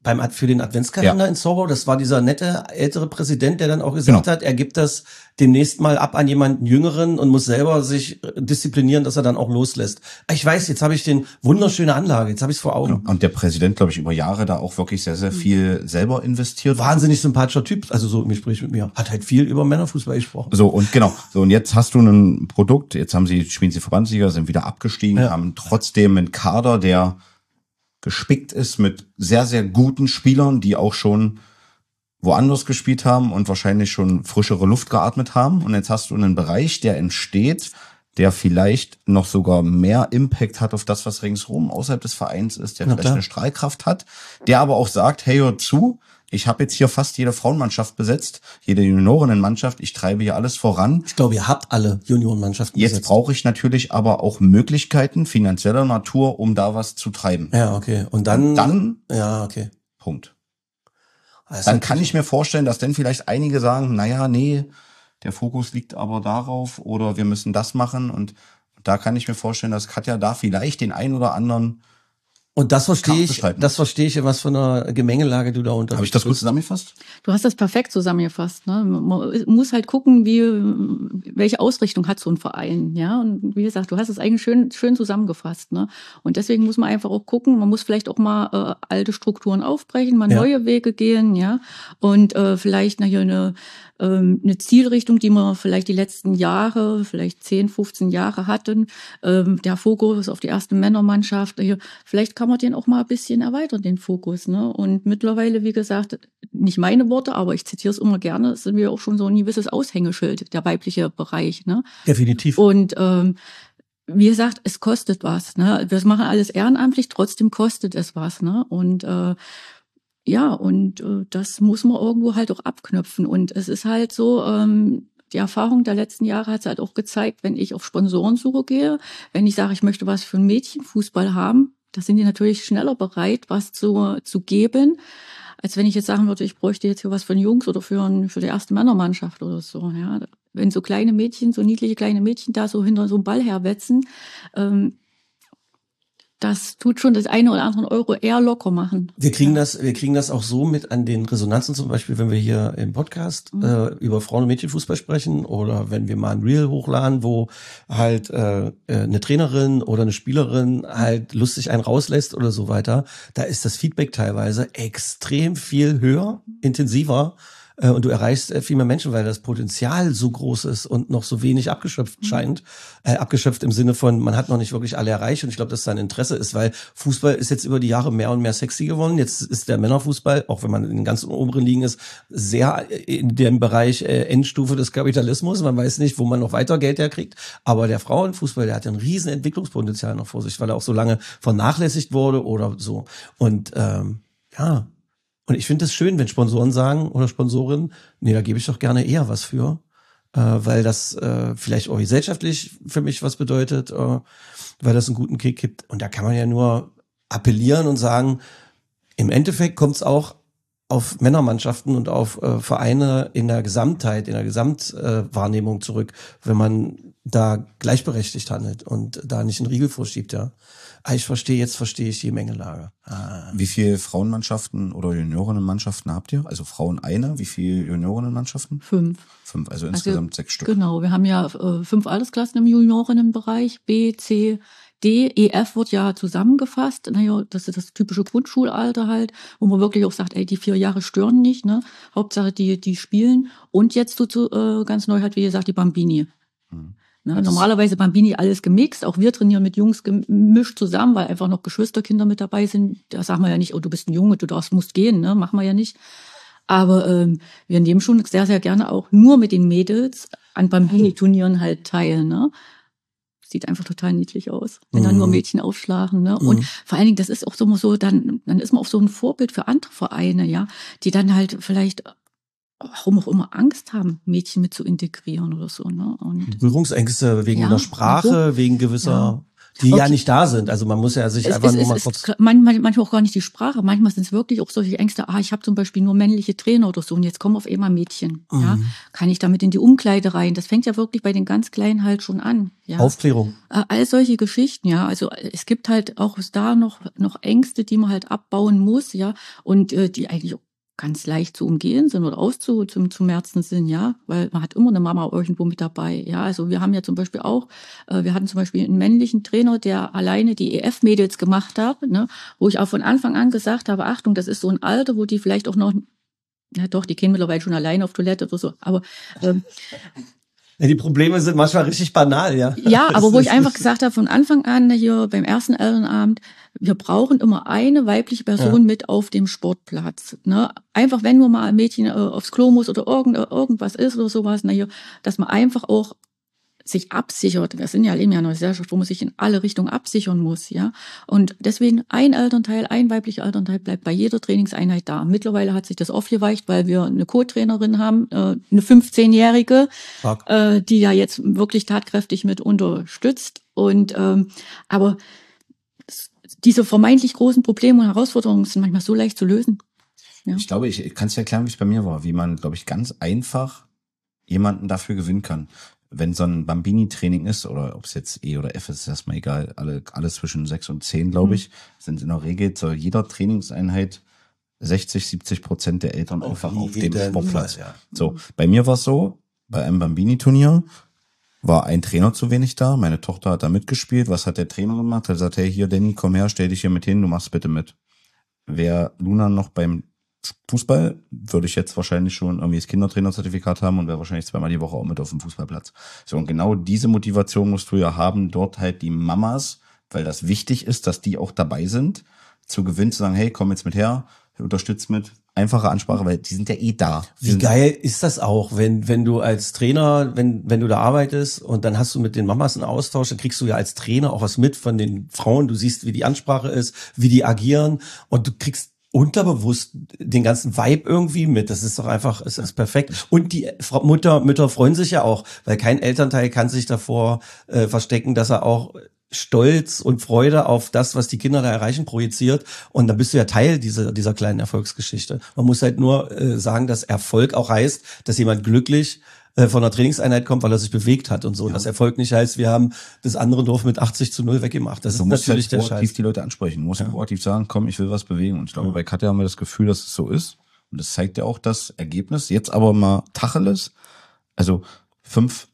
für den Adventskalender in Zorro, das war dieser nette ältere Präsident, der dann auch gesagt hat, er gibt das demnächst mal ab an jemanden Jüngeren und muss selber sich disziplinieren, dass er dann auch loslässt. Ich weiß, jetzt habe ich den wunderschöne Anlage, jetzt habe ich es vor Augen. Und der Präsident, glaube ich, über Jahre da auch wirklich sehr, sehr viel selber investiert. Wahnsinnig sympathischer Typ, also so im Gespräch mit mir. Hat halt viel über Männerfußball gesprochen. So, und genau. So, und jetzt hast du ein Produkt, spielen sie Verbandsliga, sind wieder abgestiegen, haben trotzdem einen Kader, der gespickt ist mit sehr, sehr guten Spielern, die auch schon woanders gespielt haben und wahrscheinlich schon frischere Luft geatmet haben. Und jetzt hast du einen Bereich, der entsteht, der vielleicht noch sogar mehr Impact hat auf das, was ringsherum außerhalb des Vereins ist, der vielleicht eine Strahlkraft hat, der aber auch sagt, hey, hör zu, ich habe jetzt hier fast jede Frauenmannschaft besetzt, jede Juniorinnenmannschaft, ich treibe hier alles voran. Ich glaube, ihr habt alle Juniorenmannschaften besetzt. Jetzt brauche ich natürlich aber auch Möglichkeiten finanzieller Natur, um da was zu treiben. Ja, okay. Und dann ja, okay. Punkt. Dann kann ich mir vorstellen, dass dann vielleicht einige sagen, naja, nee, der Fokus liegt aber darauf oder wir müssen das machen. Und da kann ich mir vorstellen, dass Katja da vielleicht den einen oder anderen. Und das verstehe ich, was für eine Gemengelage du da unterwegs bist. Habe ich das gut zusammengefasst? Du hast das perfekt zusammengefasst. Ne? Man muss halt gucken, welche Ausrichtung hat so ein Verein. Ja, und wie gesagt, du hast es eigentlich schön zusammengefasst. Ne? Und deswegen muss man einfach auch gucken, man muss vielleicht auch mal alte Strukturen aufbrechen, mal neue Wege gehen, ja, und vielleicht eine Zielrichtung, die wir vielleicht die letzten Jahre, vielleicht 10, 15 Jahre hatten, der Fokus auf die erste Männermannschaft, vielleicht kann man den auch mal ein bisschen erweitern, den Fokus. Ne? Und mittlerweile, wie gesagt, nicht meine Worte, aber ich zitiere es immer gerne, sind wir auch schon so ein gewisses Aushängeschild, der weibliche Bereich. Ne? Definitiv. Und wie gesagt, es kostet was. Ne? Wir machen alles ehrenamtlich, trotzdem kostet es was. Ne? Und das muss man irgendwo halt auch abknüpfen. Und es ist halt so, die Erfahrung der letzten Jahre hat es halt auch gezeigt, wenn ich auf Sponsorensuche gehe, wenn ich sage, ich möchte was für einen Mädchenfußball haben, da sind die natürlich schneller bereit, was zu geben, als wenn ich jetzt sagen würde, ich bräuchte jetzt hier was für einen Jungs oder für die erste Männermannschaft oder so. Ja, wenn so kleine Mädchen, so niedliche kleine Mädchen da so hinter so einem Ball herwetzen, das tut schon das eine oder andere Euro eher locker machen. Wir kriegen das auch so mit an den Resonanzen, zum Beispiel, wenn wir hier im Podcast über Frauen- und Mädchenfußball sprechen oder wenn wir mal ein Reel hochladen, wo halt eine Trainerin oder eine Spielerin halt lustig einen rauslässt oder so weiter. Da ist das Feedback teilweise extrem viel höher, intensiver. Und du erreichst viel mehr Menschen, weil das Potenzial so groß ist und noch so wenig abgeschöpft scheint. Abgeschöpft im Sinne von, man hat noch nicht wirklich alle erreicht. Und ich glaube, dass da ein Interesse ist, weil Fußball ist jetzt über die Jahre mehr und mehr sexy geworden. Jetzt ist der Männerfußball, auch wenn man in den ganz oberen Ligen ist, sehr in dem Bereich Endstufe des Kapitalismus. Man weiß nicht, wo man noch weiter Geld herkriegt. Aber der Frauenfußball, der hat ein riesen Entwicklungspotenzial noch vor sich, weil er auch so lange vernachlässigt wurde oder so. Und und ich finde es schön, wenn Sponsoren sagen oder Sponsorinnen, nee, da gebe ich doch gerne eher was für, weil das vielleicht auch gesellschaftlich für mich was bedeutet, weil das einen guten Kick gibt. Und da kann man ja nur appellieren und sagen, im Endeffekt kommt es auch auf Männermannschaften und auf Vereine in der Gesamtheit, in der Gesamtwahrnehmung zurück, wenn man da gleichberechtigt handelt und da nicht einen Riegel vorschiebt, ja. Jetzt verstehe ich die Mengelage. Wie viele Frauenmannschaften oder Juniorinnenmannschaften habt ihr? Also Frauen eine, wie viele Juniorinnenmannschaften? 5. 5, also insgesamt 6 Stück. Genau, wir haben ja 5 Altersklassen im Juniorinnenbereich, B, C, D, E, F wird ja zusammengefasst. Naja, das ist das typische Grundschulalter halt, wo man wirklich auch sagt, ey, die 4 Jahre stören nicht, ne? Hauptsache die spielen. Und jetzt ganz neu halt, wie gesagt, die Bambini. Ne, normalerweise Bambini alles gemixt, auch wir trainieren mit Jungs gemischt zusammen, weil einfach noch Geschwisterkinder mit dabei sind. Da sagen wir ja nicht, oh, du bist ein Junge, musst gehen, ne, machen wir ja nicht. Aber wir nehmen schon sehr, sehr gerne auch nur mit den Mädels an Bambini-Turnieren halt teil, ne. Sieht einfach total niedlich aus, wenn dann nur Mädchen aufschlagen, ne. Und vor allen Dingen, das ist auch so, dann ist man auch so ein Vorbild für andere Vereine, ja, die dann halt vielleicht warum auch immer Angst haben, Mädchen mit zu integrieren oder so. Ne? Und Berührungsängste wegen der Sprache, wegen gewisser Die ja nicht da sind. Also man muss ja sich einfach nur mal kurz... Manchmal auch gar nicht die Sprache. Manchmal sind es wirklich auch solche Ängste. Ich habe zum Beispiel nur männliche Trainer oder so und jetzt kommen auf einmal Mädchen. Ja, kann ich damit in die Umkleide rein? Das fängt ja wirklich bei den ganz Kleinen halt schon an. Ja. Aufklärung. All solche Geschichten, ja. Also es gibt halt auch da noch Ängste, die man halt abbauen muss, ja. Und die eigentlich auch ganz leicht zu umgehen sind oder auszumerzen sind, ja, weil man hat immer eine Mama irgendwo mit dabei, ja, also wir haben ja zum Beispiel auch, wir hatten zum Beispiel einen männlichen Trainer, der alleine die EF-Mädels gemacht hat, ne, wo ich auch von Anfang an gesagt habe, Achtung, das ist so ein Alter, wo die vielleicht auch noch, ja doch, die gehen mittlerweile schon alleine auf Toilette oder so, aber ja, die Probleme sind manchmal richtig banal, ja. Ja, aber wo ich einfach gesagt habe, von Anfang an hier beim ersten Elternabend, wir brauchen immer eine weibliche Person mit auf dem Sportplatz. Ne? Einfach, wenn nur mal ein Mädchen aufs Klo muss oder irgendwas ist oder sowas, dass man einfach auch sich absichert. Wir sind ja leben ja in einer Gesellschaft, wo man sich in alle Richtungen absichern muss, ja. Und deswegen ein weiblicher Elternteil bleibt bei jeder Trainingseinheit da. Mittlerweile hat sich das aufgeweicht, weil wir eine Co-Trainerin haben, eine 15-Jährige, die ja jetzt wirklich tatkräftig mit unterstützt. Und aber diese vermeintlich großen Probleme und Herausforderungen sind manchmal so leicht zu lösen. Ja. Ich glaube, ich kann es dir erklären, wie es bei mir war, wie man, glaube ich, ganz einfach jemanden dafür gewinnen kann. Wenn so ein Bambini-Training ist, oder ob es jetzt E oder F ist, ist erstmal egal, alle zwischen 6 und 10, glaube ich, sind in der Regel zu jeder Trainingseinheit 60-70% der Eltern einfach auf dem Sportplatz. Ja. So, bei mir war es so, bei einem Bambini-Turnier war ein Trainer zu wenig da, meine Tochter hat da mitgespielt, was hat der Trainer gemacht? Er hat gesagt, hey, hier Danny, komm her, stell dich hier mit hin, du machst bitte mit. Wäre Luna noch beim Fußball, würde ich jetzt wahrscheinlich schon irgendwie das Kindertrainerzertifikat haben und wäre wahrscheinlich 2-mal die Woche auch mit auf dem Fußballplatz. So, und genau diese Motivation musst du ja haben, dort halt die Mamas, weil das wichtig ist, dass die auch dabei sind, zu gewinnen, zu sagen, hey, komm jetzt mit her, unterstützt mit. Einfache Ansprache, weil die sind ja eh da. Wie geil ist das auch, wenn du als Trainer, wenn du da arbeitest und dann hast du mit den Mamas einen Austausch, dann kriegst du ja als Trainer auch was mit von den Frauen. Du siehst, wie die Ansprache ist, wie die agieren und du kriegst unterbewusst den ganzen Vibe irgendwie mit. Das ist doch einfach, es ist perfekt. Und die Mütter freuen sich ja auch, weil kein Elternteil kann sich davor verstecken, dass er auch Stolz und Freude auf das, was die Kinder da erreichen, projiziert. Und dann bist du ja Teil dieser kleinen Erfolgsgeschichte. Man muss halt nur sagen, dass Erfolg auch heißt, dass jemand glücklich von einer Trainingseinheit kommt, weil er sich bewegt hat und so. Ja. Das Erfolg nicht heißt, wir haben das andere Dorf mit 80-0 weggemacht. Das ist natürlich der Scheiß. Du musst proaktiv die Leute ansprechen. Du musst proaktiv sagen, komm, ich will was bewegen. Und ich glaube, bei Katja haben wir das Gefühl, dass es so ist. Und das zeigt ja auch das Ergebnis. Jetzt aber mal Tacheles. Also 5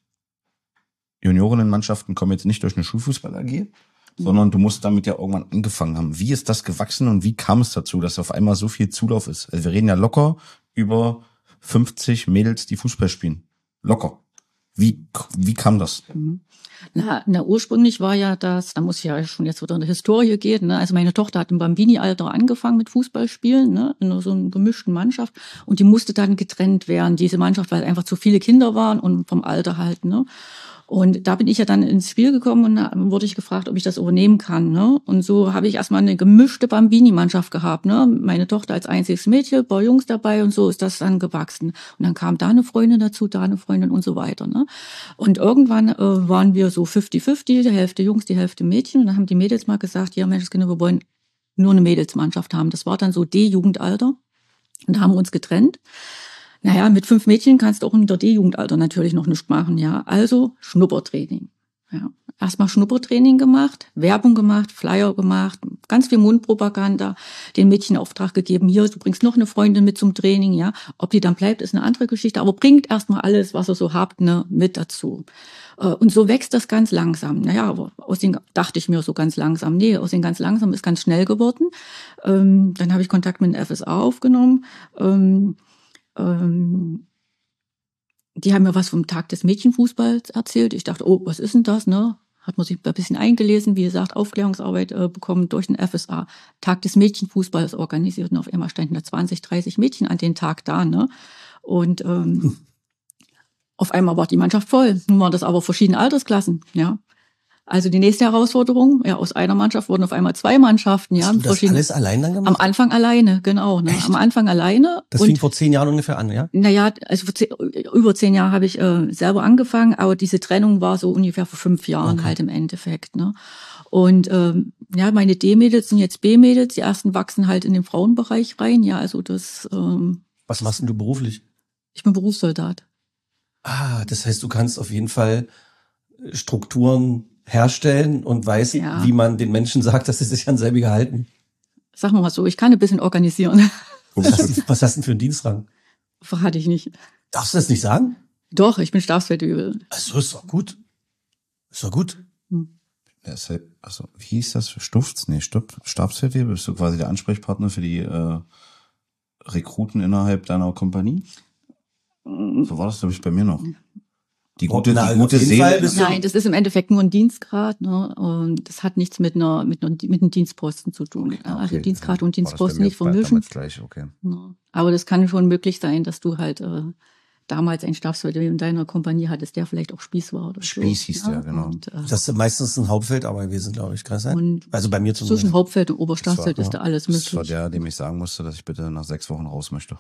Juniorinnenmannschaften kommen jetzt nicht durch eine Schulfußball-AG, sondern du musst damit ja irgendwann angefangen haben. Wie ist das gewachsen und wie kam es dazu, dass auf einmal so viel Zulauf ist? Also wir reden ja locker über 50 Mädels, die Fußball spielen. Locker. Wie kam das? Na, ursprünglich war ja das, da muss ich ja schon jetzt wieder in die Historie gehen, ne? Also meine Tochter hat im Bambini-Alter angefangen mit Fußballspielen, ne? In so einer gemischten Mannschaft und die musste dann getrennt werden, diese Mannschaft, weil einfach zu viele Kinder waren und vom Alter halt, ne? Und da bin ich ja dann ins Spiel gekommen und da wurde ich gefragt, ob ich das übernehmen kann, ne? Und so habe ich erstmal eine gemischte Bambini-Mannschaft gehabt, ne? Meine Tochter als einziges Mädchen, ein paar Jungs dabei und so ist das dann gewachsen. Und dann kam da eine Freundin dazu, da eine Freundin und so weiter, ne? Und irgendwann waren wir so 50-50, die Hälfte Jungs, die Hälfte Mädchen. Und dann haben die Mädels mal gesagt, ja Menschenskinder, wir wollen nur eine Mädelsmannschaft haben. Das war dann so D-Jugendalter. Und da haben wir uns getrennt. Naja, mit 5 Mädchen kannst du auch unter D-Jugendalter natürlich noch nichts machen, ja. Also Schnuppertraining. Ja. Erstmal Schnuppertraining gemacht, Werbung gemacht, Flyer gemacht, ganz viel Mundpropaganda, den Mädchen Auftrag gegeben, hier, du bringst noch eine Freundin mit zum Training, ja. Ob die dann bleibt, ist eine andere Geschichte, aber bringt erstmal alles, was ihr so habt, ne, mit dazu. Und so wächst das ganz langsam. Naja, aber dachte ich mir so ganz langsam. Nee, aus den ganz langsam ist ganz schnell geworden. Dann habe ich Kontakt mit dem FSA aufgenommen. Die haben mir was vom Tag des Mädchenfußballs erzählt. Ich dachte, oh, was ist denn das, ne? Hat man sich ein bisschen eingelesen, wie gesagt, Aufklärungsarbeit bekommen durch den FSA. Tag des Mädchenfußballs organisiert und auf einmal standen da 20, 30 Mädchen an den Tag da, ne? Und auf einmal war die Mannschaft voll. Nun waren das aber verschiedene Altersklassen, ja. Also die nächste Herausforderung, ja, aus einer Mannschaft wurden auf einmal 2 Mannschaften, ja. Hast du das alles allein dann gemacht? Am Anfang alleine, genau, ne? Echt? Am Anfang alleine. Das fing vor 10 Jahren ungefähr an, ja? Naja, also über 10 Jahre habe ich selber angefangen, aber diese Trennung war so ungefähr vor 5 Jahren halt im Endeffekt, ne? Und ja, meine D-Mädels sind jetzt B-Mädels, die ersten wachsen halt in den Frauenbereich rein, ja, also das. Was machst denn du beruflich? Ich bin Berufssoldat. Ah, das heißt, du kannst auf jeden Fall Strukturen herstellen und weißt, wie man den Menschen sagt, dass sie sich an selbiger halten. Sagen wir mal so, ich kann ein bisschen organisieren. Was hast du denn für einen Dienstrang? Verrate ich nicht. Darfst du das nicht sagen? Doch, ich bin Stabsfeldwebel. Also ist doch gut. Ist doch gut. Also, wie hieß das? Stufts? Nee, Stabsfeldwebel? Bist du quasi der Ansprechpartner für die Rekruten innerhalb deiner Kompanie? So war das, glaube ich, bei mir noch. Die gute Seele. Nein, das ist im Endeffekt nur ein Dienstgrad, ne? Und das hat nichts mit einem Dienstposten zu tun. Okay, also Dienstgrad und Dienstposten nicht vermischen. Gleich, okay. Ja. Aber das kann schon möglich sein, dass du halt damals einen Stabsfeldwebel in deiner Kompanie hattest, der vielleicht auch Spieß war oder Spieß so. hieß der, genau. Und, das ist meistens ein Hauptfeld, aber wir sind, glaube ich, krass. Also bei mir zumindest. Zwischen Hauptfeld und Oberstabsfeld ist da alles möglich. Das war der, dem ich sagen musste, dass ich bitte nach 6 Wochen raus möchte.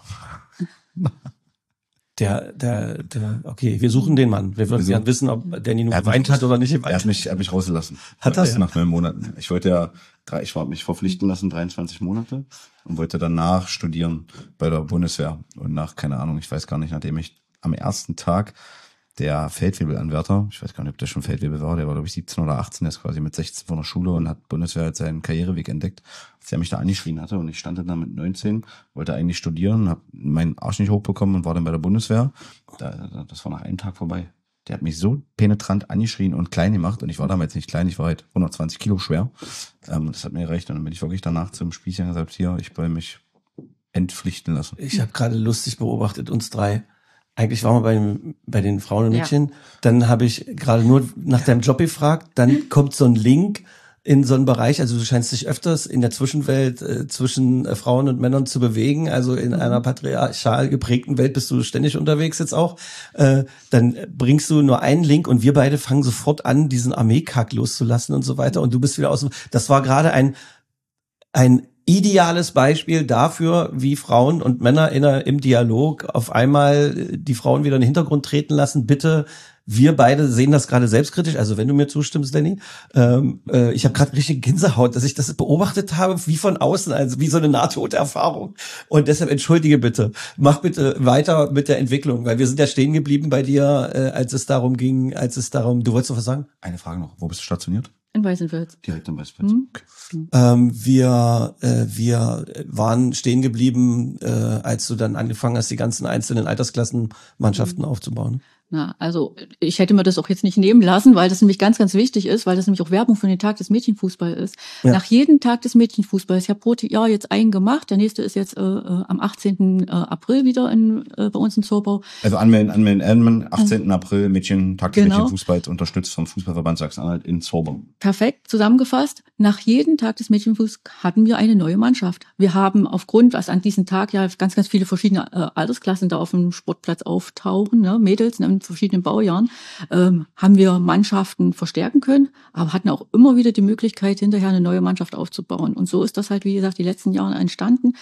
Okay, wir suchen den Mann. Wir würden gerne wissen, ob Danny nur geweint hat oder nicht geweint hat. Er hat mich rausgelassen. Hat das? Nach 9 Monaten. Ich habe mich verpflichten lassen, 23 Monate und wollte danach studieren bei der Bundeswehr. Und nach, keine Ahnung, ich weiß gar nicht, nachdem ich am ersten Tag der Feldwebelanwärter, ich weiß gar nicht, ob der schon Feldwebel war, der war, glaube ich, 17 oder 18, der ist quasi mit 16 von der Schule und hat Bundeswehr als seinen Karriereweg entdeckt, als er mich da angeschrien hatte und ich stand dann mit 19, wollte eigentlich studieren, habe meinen Arsch nicht hochbekommen und war dann bei der Bundeswehr. Das war nach einem Tag vorbei. Der hat mich so penetrant angeschrien und klein gemacht und ich war damals nicht klein, ich war halt 120 Kilo schwer. Das hat mir gereicht und dann bin ich wirklich danach zum Spielchen gesagt, hier, ich will mich entpflichten lassen. Ich habe gerade lustig beobachtet, uns 3. Eigentlich waren wir bei den Frauen und Mädchen. Ja. Dann habe ich gerade nur nach deinem Job gefragt. Dann kommt so ein Link in so einen Bereich. Also du scheinst dich öfters in der Zwischenwelt zwischen Frauen und Männern zu bewegen. Also in einer patriarchal geprägten Welt bist du ständig unterwegs jetzt auch. Dann bringst du nur einen Link und wir beide fangen sofort an, diesen Armeekack loszulassen und so weiter. Und du bist wieder aus dem... Das war gerade ein ideales Beispiel dafür, wie Frauen und Männer im Dialog auf einmal die Frauen wieder in den Hintergrund treten lassen. Bitte, wir beide sehen das gerade selbstkritisch. Also wenn du mir zustimmst, Danny, ich habe gerade richtig Gänsehaut, dass ich das beobachtet habe, wie von außen, also wie so eine Nahtoderfahrung. Und deshalb entschuldige bitte, mach bitte weiter mit der Entwicklung, weil wir sind ja stehen geblieben bei dir, als es darum, du wolltest noch was sagen? Eine Frage noch, wo bist du stationiert? In Weißenfels. Direkt in Weißenfels. Okay. Wir waren stehen geblieben, als du dann angefangen hast, die ganzen einzelnen Altersklassenmannschaften aufzubauen. Na, also ich hätte mir das auch jetzt nicht nehmen lassen, weil das nämlich ganz, ganz wichtig ist, weil das nämlich auch Werbung für den Tag des Mädchenfußballs ist. Ja. Nach jedem Tag des Mädchenfußballs, ich habe pro Jahr jetzt einen gemacht, der nächste ist jetzt am 18. April wieder bei uns in Zorbau. Also anmelden, 18. April, Tag des Mädchenfußballs, unterstützt vom Fußballverband Sachsen-Anhalt in Zorbau. Perfekt, zusammengefasst. Nach jedem Tag des Mädchenfußballs hatten wir eine neue Mannschaft. Wir haben aufgrund, was an diesem Tag ja ganz, ganz viele verschiedene Altersklassen da auf dem Sportplatz auftauchen, ne, Mädels, ne, in verschiedenen Baujahren, haben wir Mannschaften verstärken können, aber hatten auch immer wieder die Möglichkeit, hinterher eine neue Mannschaft aufzubauen. Und so ist das halt, wie gesagt, die letzten Jahre entstanden.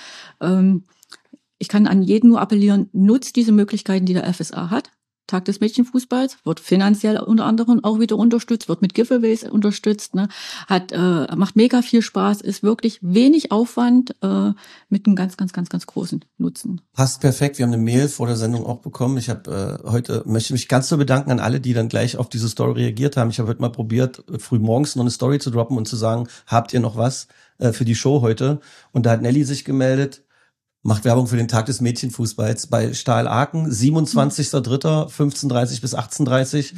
Ich kann an jeden nur appellieren, nutzt diese Möglichkeiten, die der FSA hat. Tag des Mädchenfußballs, wird finanziell unter anderem auch wieder unterstützt, wird mit Giveaways unterstützt, ne, macht mega viel Spaß, ist wirklich wenig Aufwand mit einem ganz, ganz, ganz, ganz großen Nutzen. Passt perfekt. Wir haben eine Mail vor der Sendung auch bekommen. Ich habe möchte mich ganz so bedanken an alle, die dann gleich auf diese Story reagiert haben. Ich habe heute mal probiert, früh morgens noch eine Story zu droppen und zu sagen, habt ihr noch was für die Show heute? Und da hat Nelly sich gemeldet. Macht Werbung für den Tag des Mädchenfußballs bei Stahl Aachen, 27.03., 15:30 bis 18:30.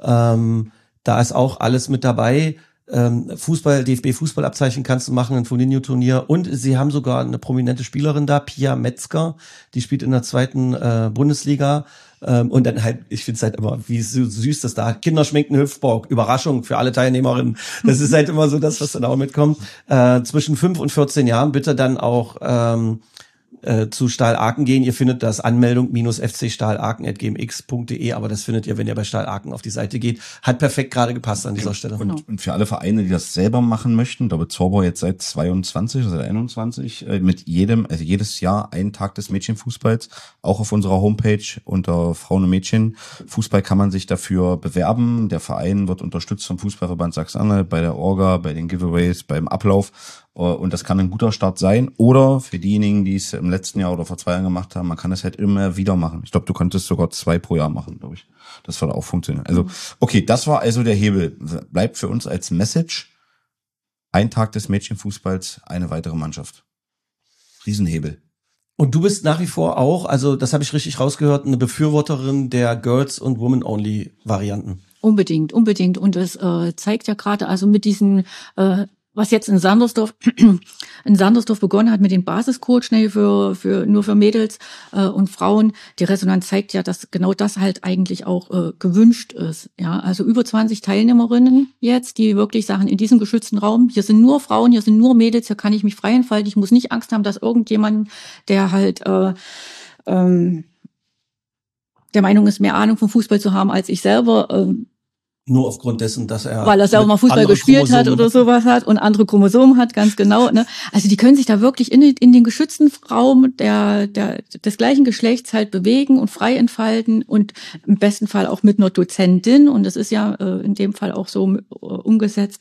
Da ist auch alles mit dabei. DFB-Fußballabzeichen kannst du machen, ein Foligno-Turnier. Und sie haben sogar eine prominente Spielerin da, Pia Metzger, die spielt in der 2. Bundesliga. Und dann halt, ich finde es halt immer, wie süß das da, Kinderschminken Hüpfburg, Überraschung für alle Teilnehmerinnen. Das ist halt immer so das, was dann auch mitkommt. Zwischen 5 und 14 Jahren bitte dann auch zu Stahl Aken gehen. Ihr findet das Anmeldung-fcstahlaken@gmx.de, aber das findet ihr, wenn ihr bei Stahl Aken auf die Seite geht. Hat perfekt gerade gepasst an dieser Stelle. Und für alle Vereine, die das selber machen möchten, da wird Zorbau jetzt seit 22 oder seit 21 mit jedes Jahr einen Tag des Mädchenfußballs, auch auf unserer Homepage unter Frauen und Mädchen. Fußball kann man sich dafür bewerben. Der Verein wird unterstützt vom Fußballverband Sachsen-Anhalt bei der Orga, bei den Giveaways, beim Ablauf. Und das kann ein guter Start sein. Oder für diejenigen, die es im letzten Jahr oder vor 2 Jahren gemacht haben, man kann es halt immer wieder machen. Ich glaube, du konntest sogar 2 pro Jahr machen, glaube ich. Das würde auch funktionieren. Also, okay, das war also der Hebel. Bleibt für uns als Message: ein Tag des Mädchenfußballs, eine weitere Mannschaft. Riesenhebel. Und du bist nach wie vor auch, also das habe ich richtig rausgehört, eine Befürworterin der Girls- und Women-Only-Varianten. Unbedingt. Und das zeigt ja gerade, also mit diesen was jetzt in Sandersdorf begonnen hat mit dem Basiscoach nur für Mädels und Frauen, die Resonanz zeigt ja, dass genau das halt eigentlich auch gewünscht ist. Ja, also über 20 Teilnehmerinnen jetzt, die wirklich sagen, in diesem geschützten Raum, hier sind nur Frauen, hier sind nur Mädels, hier kann ich mich frei entfalten, ich muss nicht Angst haben, dass irgendjemand, der halt der Meinung ist, mehr Ahnung vom Fußball zu haben als ich selber, nur aufgrund dessen, dass weil er selber mal Fußball gespielt hat oder sowas hat und andere Chromosomen hat, ganz genau. Ne? Also die können sich da wirklich in den geschützten Raum des gleichen Geschlechts halt bewegen und frei entfalten und im besten Fall auch mit einer Dozentin, und das ist ja in dem Fall auch so umgesetzt,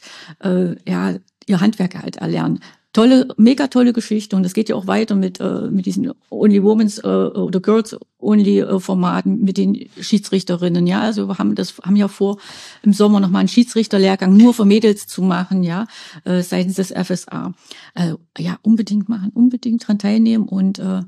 ihr Handwerk halt erlernen. Mega tolle Geschichte, und es geht ja auch weiter mit diesen Only Women's oder Girls Only Formaten mit den Schiedsrichterinnen, ja, also wir haben ja vor, im Sommer nochmal einen Schiedsrichterlehrgang nur für Mädels zu machen, ja, seitens des FSA. Ja, unbedingt machen, unbedingt dran teilnehmen und ja.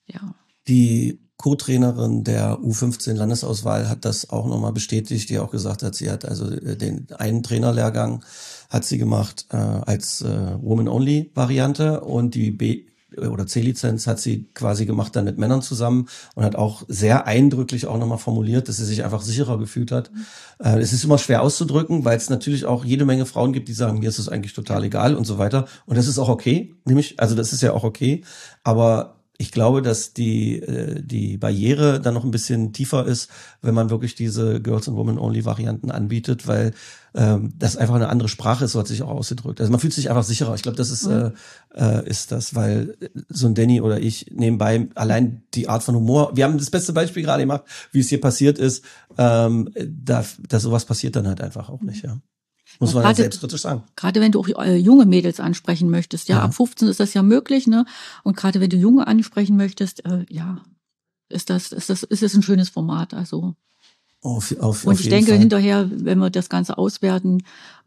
Die Co-Trainerin der U15-Landesauswahl hat das auch nochmal bestätigt, die auch gesagt hat, sie hat also den einen Trainerlehrgang hat sie gemacht als Woman-Only-Variante, und die B- oder C-Lizenz hat sie quasi gemacht dann mit Männern zusammen, und hat auch sehr eindrücklich auch nochmal formuliert, dass sie sich einfach sicherer gefühlt hat. Es ist immer schwer auszudrücken, weil es natürlich auch jede Menge Frauen gibt, die sagen, mir ist es eigentlich total egal und so weiter. Und das ist auch okay, also das ist ja auch okay, aber ich glaube, dass die Barriere dann noch ein bisschen tiefer ist, wenn man wirklich diese Girls- und Women-Only-Varianten anbietet, weil das einfach eine andere Sprache ist, so hat sich auch ausgedrückt. Also man fühlt sich einfach sicherer. Ich glaube, das ist das, weil so ein Danny oder ich nebenbei allein die Art von Humor, wir haben das beste Beispiel gerade gemacht, wie es hier passiert ist, dass sowas passiert dann halt einfach auch nicht, ja. Muss man ja selbstkritisch sagen. Gerade wenn du auch junge Mädels ansprechen möchtest, ja, ab 15 ist das ja möglich, ne? Und gerade wenn du Junge ansprechen möchtest, ist das ein schönes Format, also. Und ich denke, hinterher, wenn wir das Ganze auswerten,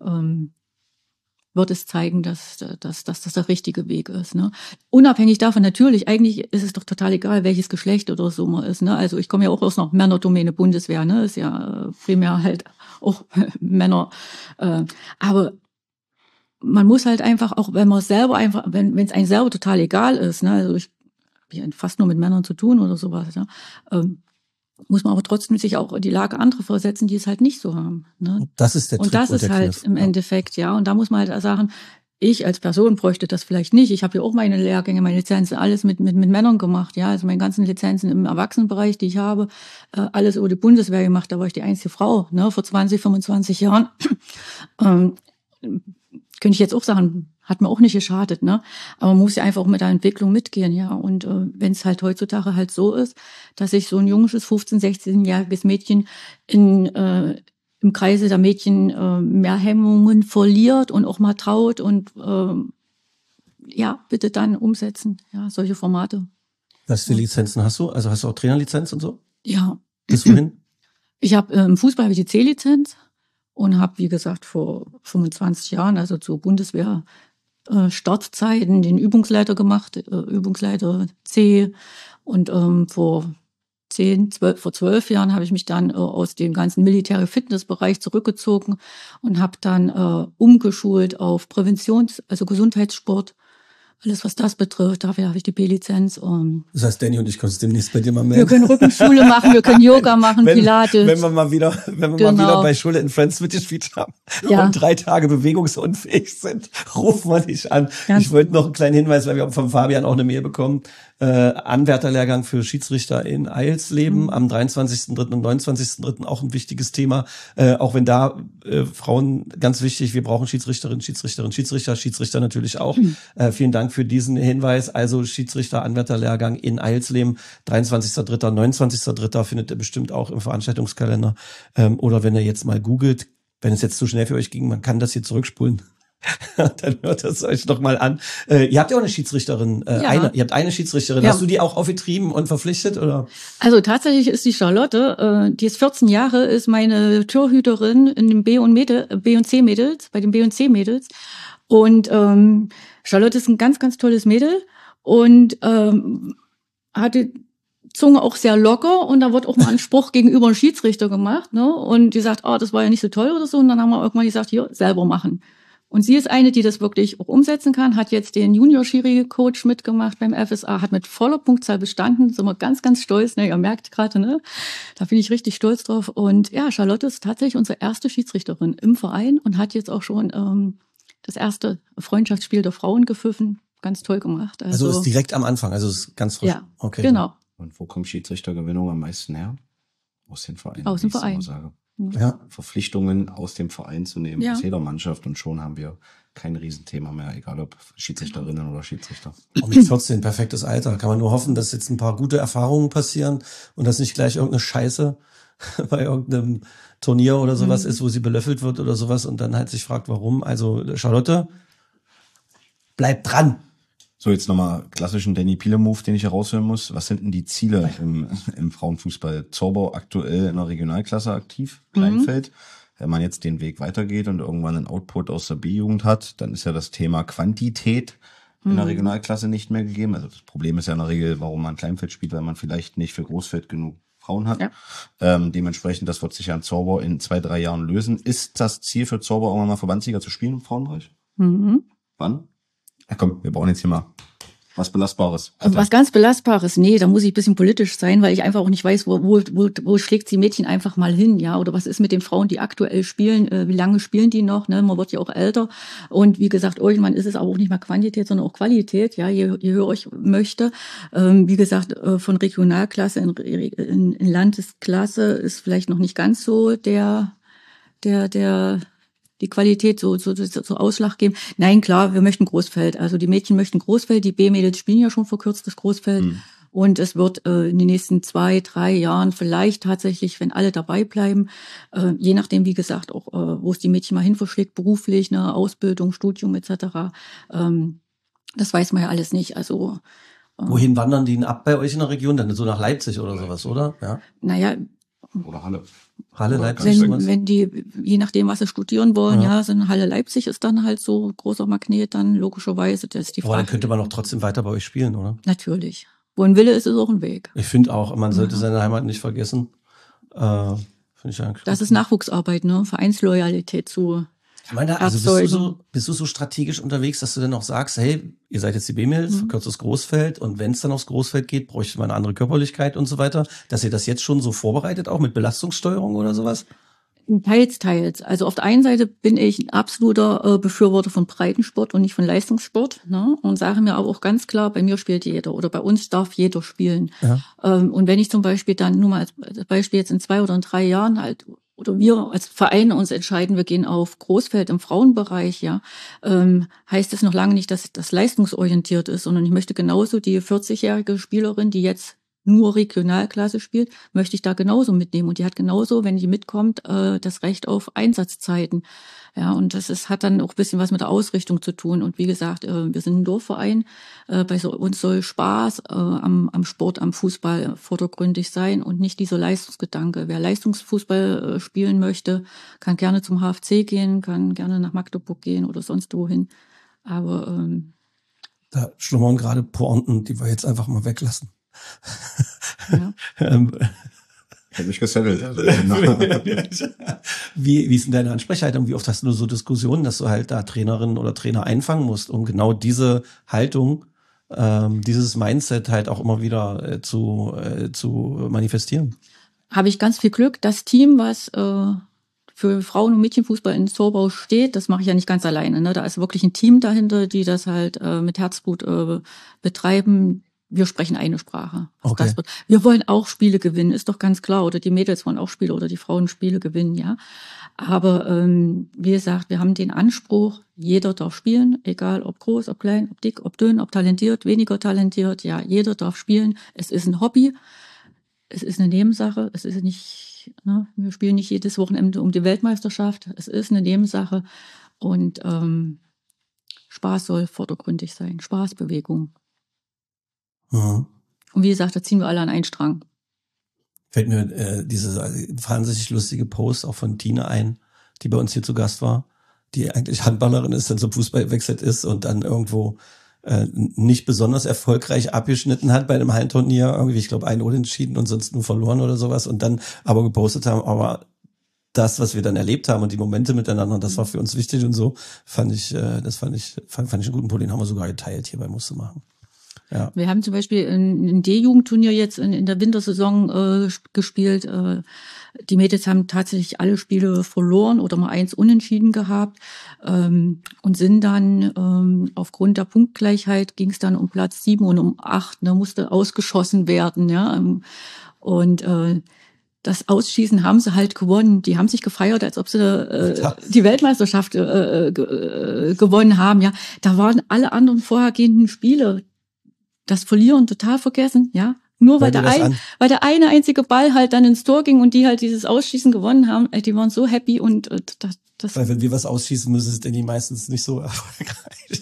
wird es zeigen, dass das der richtige Weg ist. Ne? Unabhängig davon, natürlich, eigentlich ist es doch total egal, welches Geschlecht oder so man ist. Ne? Also ich komme ja auch aus einer Männerdomäne Bundeswehr, ne? Ist ja primär halt auch Männer. Aber man muss halt einfach, auch wenn man selber einfach, wenn es einem selber total egal ist, ne? Also ich habe fast nur mit Männern zu tun oder sowas, ne? Muss man aber trotzdem sich auch in die Lage anderer versetzen, die es halt nicht so haben. Ne? Das ist der Trick. Und das ist halt im Endeffekt, ja. Und da muss man halt sagen, ich als Person bräuchte das vielleicht nicht. Ich habe ja auch meine Lehrgänge, meine Lizenzen, alles mit Männern gemacht, ja. Also meine ganzen Lizenzen im Erwachsenenbereich, die ich habe, alles über die Bundeswehr gemacht. Da war ich die einzige Frau, ne, vor 20, 25 Jahren. Könnte ich jetzt auch sagen, hat mir auch nicht geschadet, ne? Aber man muss ja einfach auch mit der Entwicklung mitgehen, ja. Und wenn es halt heutzutage halt so ist, dass sich so ein junges 15-, 16-jähriges Mädchen im Kreise der Mädchen mehr Hemmungen verliert und auch mal traut und ja, bitte dann umsetzen, ja, solche Formate. Was für Lizenzen hast du? Also hast du auch Trainerlizenz und so? Ja. Bis wohin? Ich habe im Fußball habe ich die C-Lizenz und habe, wie gesagt, vor 25 Jahren, also zur Bundeswehr Startzeiten, den Übungsleiter gemacht, Übungsleiter C, und vor 12 Jahren habe ich mich dann aus dem ganzen Militär-Fitness-Bereich zurückgezogen und habe dann umgeschult auf also Gesundheitssport. Alles, was das betrifft, dafür habe ich die B-Lizenz. Das heißt, Danny und ich können uns demnächst bei dir mal melden. Wir können Rückenschule machen, wir können Yoga machen, Pilates. Wenn wir mal wieder bei Schule in Friends mitgespielt haben und 3 Tage bewegungsunfähig sind, rufen wir dich an. Ich wollte noch einen kleinen Hinweis, weil wir haben von Fabian auch eine Mail bekommen. Anwärterlehrgang für Schiedsrichter in Eilsleben am 23.3. und 29.3. auch ein wichtiges Thema. Auch wenn da Frauen ganz wichtig, wir brauchen Schiedsrichter, Schiedsrichter natürlich auch. Vielen Dank für diesen Hinweis. Also Schiedsrichter, Anwärterlehrgang in Eilsleben, 23.3., 29.3. findet ihr bestimmt auch im Veranstaltungskalender. Oder wenn ihr jetzt mal googelt, wenn es jetzt zu schnell für euch ging, man kann das hier zurückspulen. Dann hört das euch noch mal an. Ihr habt ja auch eine Schiedsrichterin. Ihr habt eine Schiedsrichterin. Ja. Hast du die auch aufgetrieben und verpflichtet, oder? Also tatsächlich ist die Charlotte, die ist 14 Jahre, ist meine Torhüterin in den B- und C-Mädels, bei den B- und C-Mädels. Und Charlotte ist ein ganz, ganz tolles Mädel und hatte Zunge auch sehr locker, und da wird auch mal ein Spruch gegenüber einem Schiedsrichter gemacht, ne? Und die sagt, das war ja nicht so toll oder so. Und dann haben wir irgendwann gesagt, hier, selber machen. Und sie ist eine, die das wirklich auch umsetzen kann, hat jetzt den Junior-Schiri-Coach mitgemacht beim FSA, hat mit voller Punktzahl bestanden, sind wir ganz, ganz stolz, ne? Ihr merkt gerade, ne? Da bin ich richtig stolz drauf. Und ja, Charlotte ist tatsächlich unsere erste Schiedsrichterin im Verein und hat jetzt auch schon das erste Freundschaftsspiel der Frauen gepfiffen. Ganz toll gemacht. Also ist direkt am Anfang, also ist ganz frisch. Ja, okay, genau. Und wo kommt Schiedsrichtergewinnung am meisten her? Aus den Vereinen. Aus dem Verein. Ja. Verpflichtungen aus dem Verein zu nehmen, ja. aus jeder Mannschaft, und schon haben wir kein Riesenthema mehr, egal ob Schiedsrichterinnen oder Schiedsrichter. Und mit 14, perfektes Alter. Kann man nur hoffen, dass jetzt ein paar gute Erfahrungen passieren und dass nicht gleich irgendeine Scheiße bei irgendeinem Turnier oder sowas ist, wo sie belöffelt wird oder sowas und dann halt sich fragt, warum. Also Charlotte, bleib dran. So, jetzt nochmal klassischen Danny Piele-Move, den ich heraushören muss. Was sind denn die Ziele im Frauenfußball? Zorbau aktuell in der Regionalklasse aktiv, Kleinfeld. Wenn man jetzt den Weg weitergeht und irgendwann einen Output aus der B-Jugend hat, dann ist ja das Thema Quantität in der Regionalklasse nicht mehr gegeben. Also das Problem ist ja in der Regel, warum man Kleinfeld spielt, weil man vielleicht nicht für Großfeld genug Frauen hat. Ja. Dementsprechend, das wird sich ja in Zorbau in 2-3 Jahren lösen. Ist das Ziel für Zorbau, irgendwann mal Verbandsliga zu spielen im Frauenbereich? Wann? Ja, komm, wir brauchen jetzt hier mal was Belastbares. Was ganz Belastbares? Nee, da muss ich ein bisschen politisch sein, weil ich einfach auch nicht weiß, wo schlägt die Mädchen einfach mal hin, ja? Oder was ist mit den Frauen, die aktuell spielen? Wie lange spielen die noch? Ne? Man wird ja auch älter. Und wie gesagt, irgendwann ist es aber auch nicht mehr Quantität, sondern auch Qualität, ja, je höher ich möchte. Wie gesagt, von Regionalklasse in Landesklasse ist vielleicht noch nicht ganz so die Qualität so Ausschlag geben. Nein, klar, wir möchten Großfeld. Also die Mädchen möchten Großfeld, die B-Mädels spielen ja schon verkürztes Großfeld. Und es wird in den nächsten 2-3 Jahren vielleicht tatsächlich, wenn alle dabei bleiben, je nachdem, wie gesagt, auch wo es die Mädchen mal hin verschlägt, beruflich, ne, Ausbildung, Studium etc., das weiß man ja alles nicht. Also wohin wandern die denn ab bei euch in der Region? Dann so nach Leipzig oder sowas, oder? Ja. Naja, oder Halle. Leipzig. Wenn die, je nachdem, was sie studieren wollen, so eine Halle Leipzig ist dann halt so großer Magnet dann, logischerweise. Das ist die Frage. Aber dann könnte man auch trotzdem weiter bei euch spielen, oder? Natürlich. Wo ein Wille ist, ist auch ein Weg. Ich finde auch, man sollte seine Heimat nicht vergessen. Finde ich eigentlich das ist Nachwuchsarbeit, ne? Vereinsloyalität zu ich meine, also bist du so strategisch unterwegs, dass du dann auch sagst, hey, ihr seid jetzt die B-Mädels, verkürztes Großfeld, und wenn es dann aufs Großfeld geht, bräuchte man eine andere Körperlichkeit und so weiter, dass ihr das jetzt schon so vorbereitet, auch mit Belastungssteuerung oder sowas? Teils. Also auf der einen Seite bin ich ein absoluter Befürworter von Breitensport und nicht von Leistungssport, ne? Und sage mir aber auch ganz klar, bei mir spielt jeder oder bei uns darf jeder spielen. Ja. Und wenn ich zum Beispiel dann nur mal als Beispiel jetzt in 2 oder 3 Jahren halt oder wir als Verein uns entscheiden, wir gehen auf Großfeld im Frauenbereich, ja, heißt das noch lange nicht, dass das leistungsorientiert ist, sondern ich möchte genauso die 40-jährige Spielerin, die jetzt nur Regionalklasse spielt, möchte ich da genauso mitnehmen. Und die hat genauso, wenn die mitkommt, das Recht auf Einsatzzeiten. Ja, und hat dann auch ein bisschen was mit der Ausrichtung zu tun. Und wie gesagt, wir sind ein Dorfverein. Uns soll Spaß am Sport, am Fußball vordergründig sein und nicht dieser Leistungsgedanke. Wer Leistungsfußball spielen möchte, kann gerne zum HFC gehen, kann gerne nach Magdeburg gehen oder sonst wohin. Aber da schlummern gerade Pointen, die wir jetzt einfach mal weglassen. Ja. Hat mich gesettelt. Wie ist denn deine Ansprechhaltung? Wie oft hast du so Diskussionen, dass du halt da Trainerin oder Trainer einfangen musst, um genau diese Haltung, dieses Mindset halt auch immer wieder zu manifestieren? Habe ich ganz viel Glück. Das Team, was für Frauen- und Mädchenfußball in Zorbau steht, das mache ich ja nicht ganz alleine. Ne? Da ist wirklich ein Team dahinter, die das halt mit Herzblut betreiben. wir sprechen eine Sprache. Okay. Wir wollen auch Spiele gewinnen, ist doch ganz klar. Oder die Mädels wollen auch Spiele oder die Frauen Spiele gewinnen, ja. Aber wie gesagt, wir haben den Anspruch, jeder darf spielen, egal ob groß, ob klein, ob dick, ob dünn, ob talentiert, weniger talentiert. Ja, jeder darf spielen. Es ist ein Hobby, es ist eine Nebensache, es ist nicht, ne, wir spielen nicht jedes Wochenende um die Weltmeisterschaft. Es ist eine Nebensache und Spaß soll vordergründig sein. Spaß, Bewegung. Mhm. Und wie gesagt, da ziehen wir alle an einen Strang. Fällt mir diese wahnsinnig lustige Post auch von Tina ein, die bei uns hier zu Gast war, die eigentlich Handballerin ist, dann zum Fußball gewechselt ist und dann irgendwo nicht besonders erfolgreich abgeschnitten hat bei einem Hallenturnier, irgendwie, ich glaube, 1 Unentschieden und sonst nur verloren oder sowas und dann aber gepostet haben, aber das, was wir dann erlebt haben und die Momente miteinander, das war für uns wichtig und so, fand ich einen guten Punkt, den haben wir sogar geteilt hier bei Musste machen. Ja. Wir haben zum Beispiel ein D-Jugendturnier jetzt in der Wintersaison gespielt. Die Mädels haben tatsächlich alle Spiele verloren oder mal 1 unentschieden gehabt und sind dann aufgrund der Punktgleichheit ging es dann um Platz 7 und um 8. Da musste ausgeschossen werden, ja. Und das Ausschießen haben sie halt gewonnen. Die haben sich gefeiert, als ob sie die Weltmeisterschaft gewonnen haben. Ja, da waren alle anderen vorhergehenden Spiele, das Verlieren total vergessen. Ja, nur weil der eine einzige Ball halt dann ins Tor ging und die halt dieses Ausschießen gewonnen haben. Die waren so happy und das. Weil wenn wir was ausschießen müssen, ist Danny meistens nicht so erfolgreich.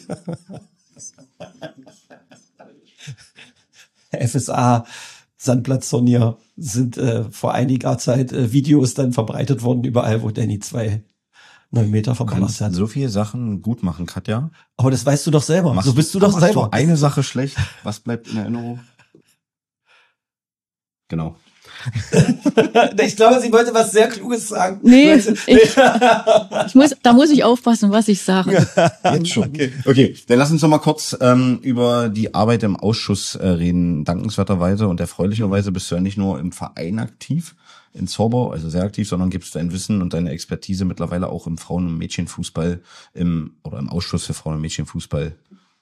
FSA Sandplatzturnier sind vor einiger Zeit Videos dann verbreitet worden, überall, wo Danny 2 9 Meter verballert hat. So viele Sachen gut machen, Katja. Aber das weißt du doch selber. So bist du doch selber. Du eine Sache schlecht, was bleibt in Erinnerung? Genau. Ich glaube, sie wollte was sehr Kluges sagen. Nee, da muss ich aufpassen, was ich sage. Jetzt schon. Okay, dann lass uns noch mal kurz über die Arbeit im Ausschuss reden. Dankenswerterweise und erfreulicherweise bist du ja nicht nur im Verein aktiv, in Zorbau, also sehr aktiv, sondern gibst dein Wissen und deine Expertise mittlerweile auch im Frauen- und Mädchenfußball im Ausschuss für Frauen- und Mädchenfußball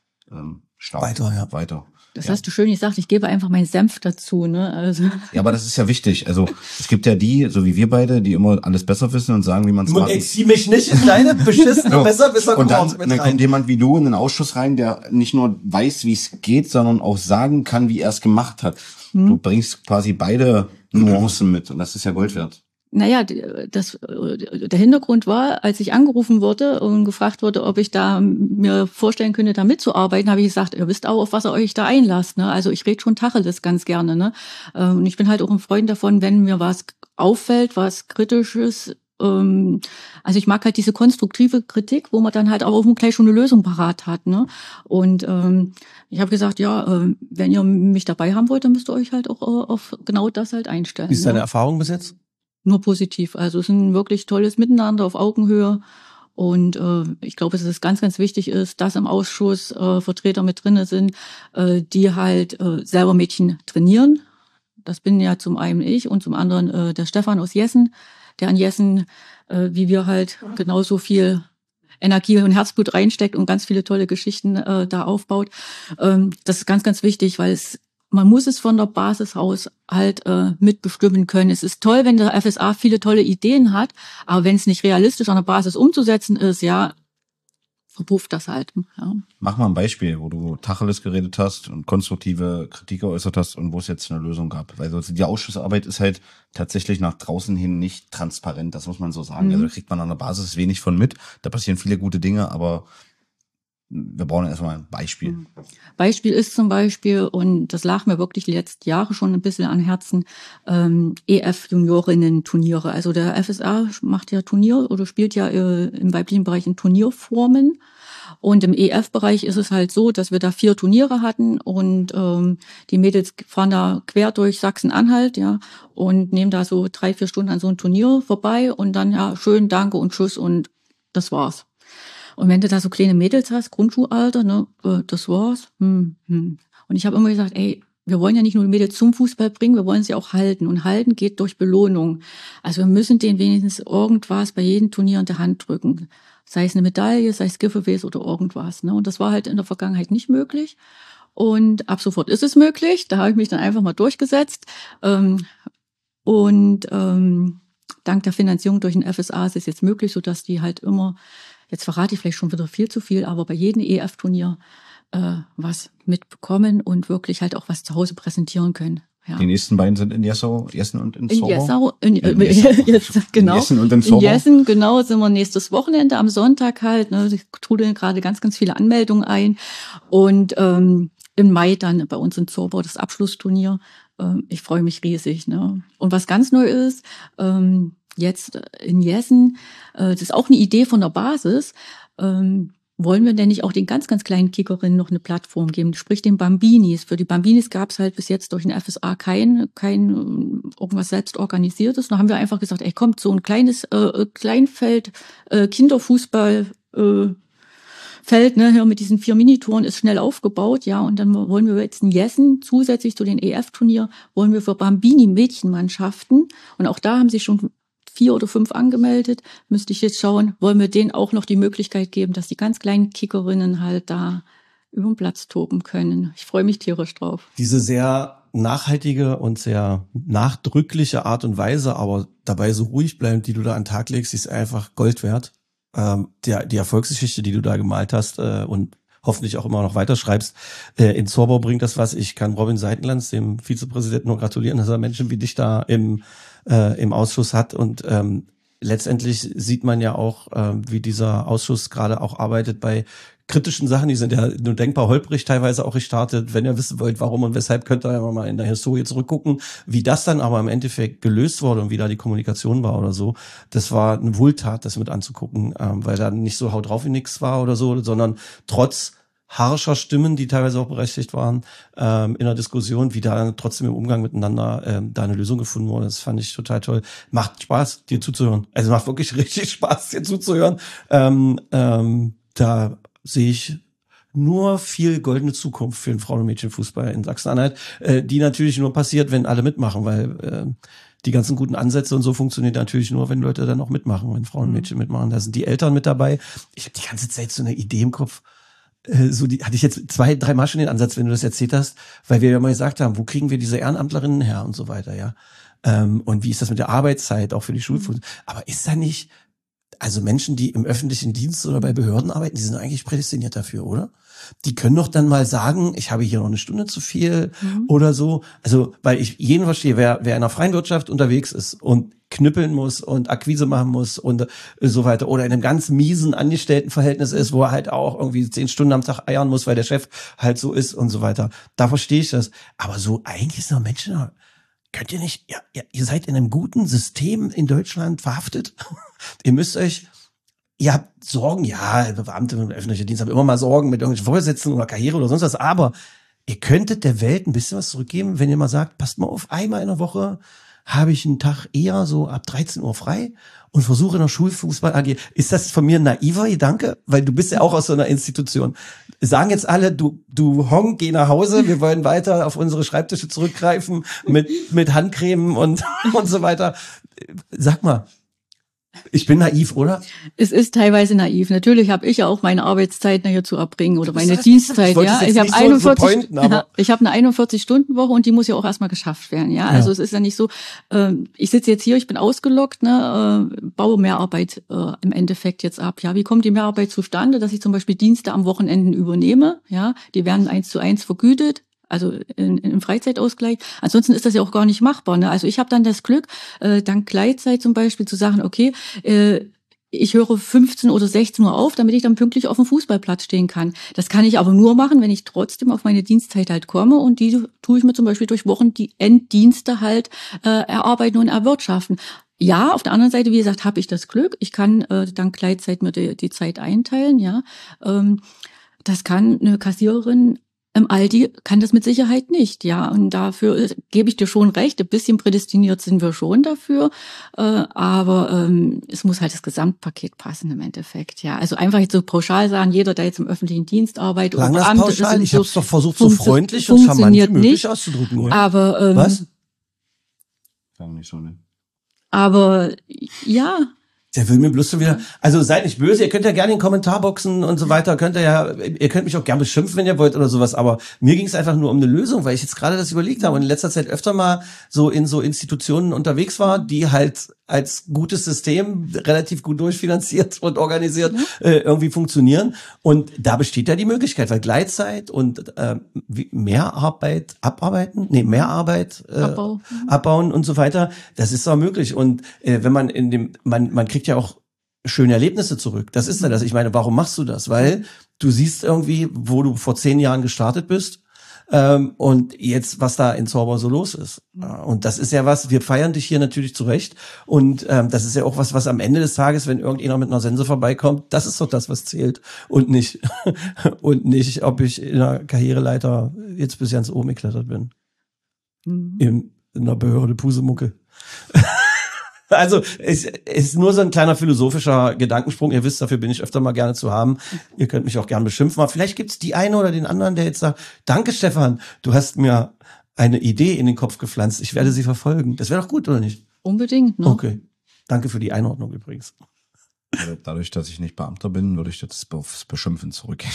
stark weiter. Das hast du schön gesagt, ich gebe einfach meinen Senf dazu, ne? Also. Ja, aber das ist ja wichtig. Also es gibt ja die, so wie wir beide, die immer alles besser wissen und sagen, wie man es macht. Und ich zieh mich nicht in deine beschissene Besserwisser und dann kommt jemand wie du in den Ausschuss rein, der nicht nur weiß, wie es geht, sondern auch sagen kann, wie er es gemacht hat. Du bringst quasi beide Nuancen mit und das ist ja Gold wert. Naja, der Hintergrund war, als ich angerufen wurde und gefragt wurde, ob ich da mir vorstellen könnte, da mitzuarbeiten, habe ich gesagt, ihr wisst auch, auf was ihr euch da einlasst. Ne? Also ich rede schon Tacheles ganz gerne. Ne? Und ich bin halt auch ein Freund davon, wenn mir was auffällt, was Kritisches. Also ich mag halt diese konstruktive Kritik, wo man dann halt auch gleich schon eine Lösung parat hat. Ne? Und ich habe gesagt, ja, wenn ihr mich dabei haben wollt, dann müsst ihr euch halt auch auf genau das halt einstellen. Wie ist deine Erfahrung bis jetzt? Nur positiv. Also es ist ein wirklich tolles Miteinander auf Augenhöhe. Und ich glaube, dass es ganz, ganz wichtig ist, dass im Ausschuss Vertreter mit drinne sind, die halt selber Mädchen trainieren. Das bin ja zum einen ich und zum anderen der Stefan aus Jessen, der an Jessen, wie wir halt genauso viel Energie und Herzblut reinsteckt und ganz viele tolle Geschichten da aufbaut. Das ist ganz, ganz wichtig, weil man muss es von der Basis aus halt mitbestimmen können. Es ist toll, wenn der FSA viele tolle Ideen hat, aber wenn es nicht realistisch an der Basis umzusetzen ist, ja, verpufft das halt. Ja. Mach mal ein Beispiel, wo du Tacheles geredet hast und konstruktive Kritik geäußert hast und wo es jetzt eine Lösung gab. Weil die Ausschussarbeit ist halt tatsächlich nach draußen hin nicht transparent, das muss man so sagen. Also da kriegt man an der Basis wenig von mit. Da passieren viele gute Dinge, aber wir brauchen erstmal ein Beispiel. Beispiel ist zum Beispiel, und das lag mir wirklich die letzten Jahre schon ein bisschen an Herzen, EF-Juniorinnen-Turniere. Also der FSA macht ja Turnier oder spielt ja im weiblichen Bereich in Turnierformen. Und im EF-Bereich ist es halt so, dass wir da 4 Turniere hatten und die Mädels fahren da quer durch Sachsen-Anhalt, ja, und nehmen da so 3-4 Stunden an so ein Turnier vorbei und dann ja schön Danke und Tschüss und das war's. Und wenn du da so kleine Mädels hast, Grundschulalter, ne, das war's. Und ich habe immer gesagt, ey, wir wollen ja nicht nur die Mädels zum Fußball bringen, wir wollen sie auch halten. Und halten geht durch Belohnung. Also wir müssen denen wenigstens irgendwas bei jedem Turnier in der Hand drücken. Sei es eine Medaille, sei es Giveaways oder irgendwas. Ne? Und das war halt in der Vergangenheit nicht möglich. Und ab sofort ist es möglich. Da habe ich mich dann einfach mal durchgesetzt. Dank der Finanzierung durch den FSA ist es jetzt möglich, sodass die halt immer, jetzt verrate ich vielleicht schon wieder viel zu viel, aber bei jedem EF-Turnier was mitbekommen und wirklich halt auch was zu Hause präsentieren können. Ja. Die nächsten beiden sind in Jessau, Jessen und in Jessau, genau. In Jessen und in Zorbau. In Jessen, genau, sind wir nächstes Wochenende am Sonntag halt. Ne, ich trudeln gerade ganz, ganz viele Anmeldungen ein. Und im Mai dann bei uns in Zorbau das Abschlussturnier. Ich freue mich riesig. Ne? Und was ganz neu ist, jetzt in Jessen, das ist auch eine Idee von der Basis, wollen wir denn nicht auch den ganz, ganz kleinen Kickerinnen noch eine Plattform geben, sprich den Bambinis. Für die Bambinis gab es halt bis jetzt durch den FSA kein irgendwas selbst organisiertes. Da haben wir einfach gesagt, ey, kommt, so ein kleines Kleinfeld Kinderfußball Feld, ne, hier mit diesen 4 Minitouren ist schnell aufgebaut, ja, und dann wollen wir jetzt in Jessen zusätzlich zu den EF-Turnier wollen wir für Bambini-Mädchenmannschaften, und auch da haben sich schon 4 oder 5 angemeldet, müsste ich jetzt schauen, wollen wir denen auch noch die Möglichkeit geben, dass die ganz kleinen Kickerinnen halt da über den Platz toben können. Ich freue mich tierisch drauf. Diese sehr nachhaltige und sehr nachdrückliche Art und Weise, aber dabei so ruhig bleibend, die du da an den Tag legst, ist einfach Gold wert. Die Erfolgsgeschichte, die du da gemalt hast und hoffentlich auch immer noch weiterschreibst. In Zorbau bringt das was. Ich kann Robin Seitenlands, dem Vizepräsidenten, nur gratulieren, dass er Menschen wie dich da im Ausschuss hat. Und letztendlich sieht man ja auch, wie dieser Ausschuss gerade auch arbeitet bei kritischen Sachen, die sind ja nur denkbar holprig teilweise auch gestartet. Wenn ihr wissen wollt, warum und weshalb, könnt ihr ja mal in der Historie zurückgucken, wie das dann aber im Endeffekt gelöst wurde und wie da die Kommunikation war oder so. Das war eine Wohltat, das mit anzugucken, weil da nicht so haut drauf wie nix war oder so, sondern trotz harscher Stimmen, die teilweise auch berechtigt waren, in der Diskussion, wie da trotzdem im Umgang miteinander da eine Lösung gefunden wurde. Das fand ich total toll. Macht Spaß, dir zuzuhören. Also macht wirklich richtig Spaß, dir zuzuhören. Da sehe ich nur viel goldene Zukunft für den Frauen- und Mädchenfußball in Sachsen-Anhalt, die natürlich nur passiert, wenn alle mitmachen, weil die ganzen guten Ansätze und so funktioniert natürlich nur, wenn Leute dann auch mitmachen, wenn Frauen und Mädchen mitmachen. Da sind die Eltern mit dabei. Ich habe die ganze Zeit so eine Idee im Kopf, hatte ich jetzt 2-3 Mal schon den Ansatz, wenn du das erzählt hast, weil wir ja mal gesagt haben, wo kriegen wir diese Ehrenamtlerinnen her und so weiter, ja. Und wie ist das mit der Arbeitszeit, auch für die Schulfußball? Aber ist da nicht, also Menschen, die im öffentlichen Dienst oder bei Behörden arbeiten, die sind eigentlich prädestiniert dafür, oder? Die können doch dann mal sagen, ich habe hier noch eine Stunde zu viel oder so. Also, weil ich jeden verstehe, wer in einer freien Wirtschaft unterwegs ist und knüppeln muss und Akquise machen muss und so weiter oder in einem ganz miesen Angestelltenverhältnis ist, wo er halt auch irgendwie 10 Stunden am Tag eiern muss, weil der Chef halt so ist und so weiter. Da verstehe ich das. Aber so eigentlich sind Menschen, könnt ihr nicht, ihr seid in einem guten System in Deutschland verhaftet. Ihr müsst euch, ihr habt Sorgen, ja, Beamte im öffentlichen Dienst haben immer mal Sorgen mit irgendwelchen Vorgesetzten oder Karriere oder sonst was, aber ihr könntet der Welt ein bisschen was zurückgeben, wenn ihr mal sagt, passt mal auf, einmal in der Woche habe ich einen Tag eher so ab 13 Uhr frei und versuche in der Schulfußball AG. Ist das von mir ein naiver Gedanke? Weil du bist ja auch aus so einer Institution. Sagen jetzt alle, du Hong, geh nach Hause, wir wollen weiter auf unsere Schreibtische zurückgreifen mit Handcreme und so weiter. Sag mal, ich bin naiv, oder? Es ist teilweise naiv. Natürlich habe ich ja auch meine Arbeitszeit hier zu erbringen oder meine Dienstzeit. Ja, ich habe 41. Ich habe eine 41-Stunden-Woche und die muss ja auch erstmal geschafft werden. Ja, also es ist ja nicht so. Ich sitze jetzt hier, ich bin ausgelockt, ne, baue Mehrarbeit im Endeffekt jetzt ab. Ja, wie kommt die Mehrarbeit zustande, dass ich zum Beispiel Dienste am Wochenenden übernehme? Ja, die werden 1:1 vergütet. Also im Freizeitausgleich. Ansonsten ist das ja auch gar nicht machbar. Ne? Also ich habe dann das Glück, dank Gleitzeit zum Beispiel zu sagen, okay, ich höre 15 oder 16 Uhr auf, damit ich dann pünktlich auf dem Fußballplatz stehen kann. Das kann ich aber nur machen, wenn ich trotzdem auf meine Dienstzeit halt komme, und die tue ich mir zum Beispiel durch Wochenenddienste halt erarbeiten und erwirtschaften. Ja, auf der anderen Seite, wie gesagt, habe ich das Glück. Ich kann dank Gleitzeit mir die Zeit einteilen. Ja, das kann eine Kassiererin im Aldi kann das mit Sicherheit nicht, ja, und dafür gebe ich dir schon recht, ein bisschen prädestiniert sind wir schon dafür, aber es muss halt das Gesamtpaket passen im Endeffekt, ja, also einfach jetzt so pauschal sagen, jeder, der jetzt im öffentlichen Dienst arbeitet oder Beamte ist, ich habe es doch versucht, so freundlich und charmant wie möglich auszudrücken. Oder? Aber was? Sagen nicht so, ne? Aber ja, Der will mir bloß schon wieder, also seid nicht böse, ihr könnt ja gerne in den Kommentarboxen und so weiter, ihr könnt mich auch gerne beschimpfen, wenn ihr wollt oder sowas, aber mir ging es einfach nur um eine Lösung, weil ich jetzt gerade das überlegt habe und in letzter Zeit öfter mal so in so Institutionen unterwegs war, die halt als gutes System relativ gut durchfinanziert und organisiert irgendwie funktionieren. Und da besteht ja die Möglichkeit, weil Gleitzeit und mehr Arbeit abbauen und so weiter, das ist auch möglich. Und wenn man man kriegt ja auch schöne Erlebnisse zurück. Das ist ja das. Ich meine, warum machst du das? Weil du siehst irgendwie, wo du vor 10 Jahren gestartet bist und jetzt, was da in Zauber so los ist. Und das ist ja was, wir feiern dich hier natürlich zurecht. Und das ist ja auch was am Ende des Tages, wenn irgendjemand mit einer Sense vorbeikommt, das ist doch das, was zählt. Und nicht, ob ich in der Karriereleiter jetzt bis ganz oben geklettert bin. In einer Behörde Pusemucke. Also es ist nur so ein kleiner philosophischer Gedankensprung. Ihr wisst, dafür bin ich öfter mal gerne zu haben. Ihr könnt mich auch gerne beschimpfen. Aber vielleicht gibt's die eine oder den anderen, der jetzt sagt, danke Stefan, du hast mir eine Idee in den Kopf gepflanzt. Ich werde sie verfolgen. Das wäre doch gut, oder nicht? Unbedingt, ne? Okay. Danke für die Einordnung übrigens. Dadurch, dass ich nicht Beamter bin, würde ich jetzt aufs Beschimpfen zurückgehen.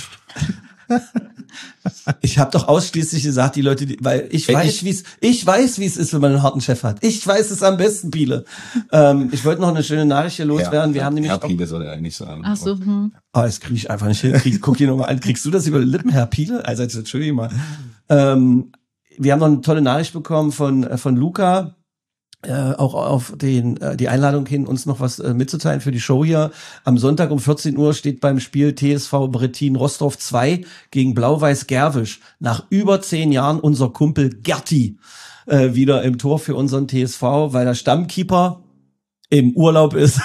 Ich habe doch ausschließlich gesagt, die Leute, weil ich weiß, wie es ist, wenn man einen harten Chef hat. Ich weiß es am besten, Piele. Ich wollte noch eine schöne Nachricht hier loswerden. Wir haben nämlich Herr Piele soll er eigentlich sagen. Ach so. Das kriege ich einfach nicht hin. Guck hier nochmal an. Kriegst du das über die Lippen, Herr Piele? Also entschuldige mal. Wir haben noch eine tolle Nachricht bekommen von Luca. Auch auf die Einladung hin, uns noch was mitzuteilen für die Show hier. Am Sonntag um 14 Uhr steht beim Spiel TSV Brettin Rostorf 2 gegen Blau-Weiß Gerwisch nach über 10 Jahren unser Kumpel Gerti wieder im Tor für unseren TSV, weil der Stammkeeper im Urlaub ist.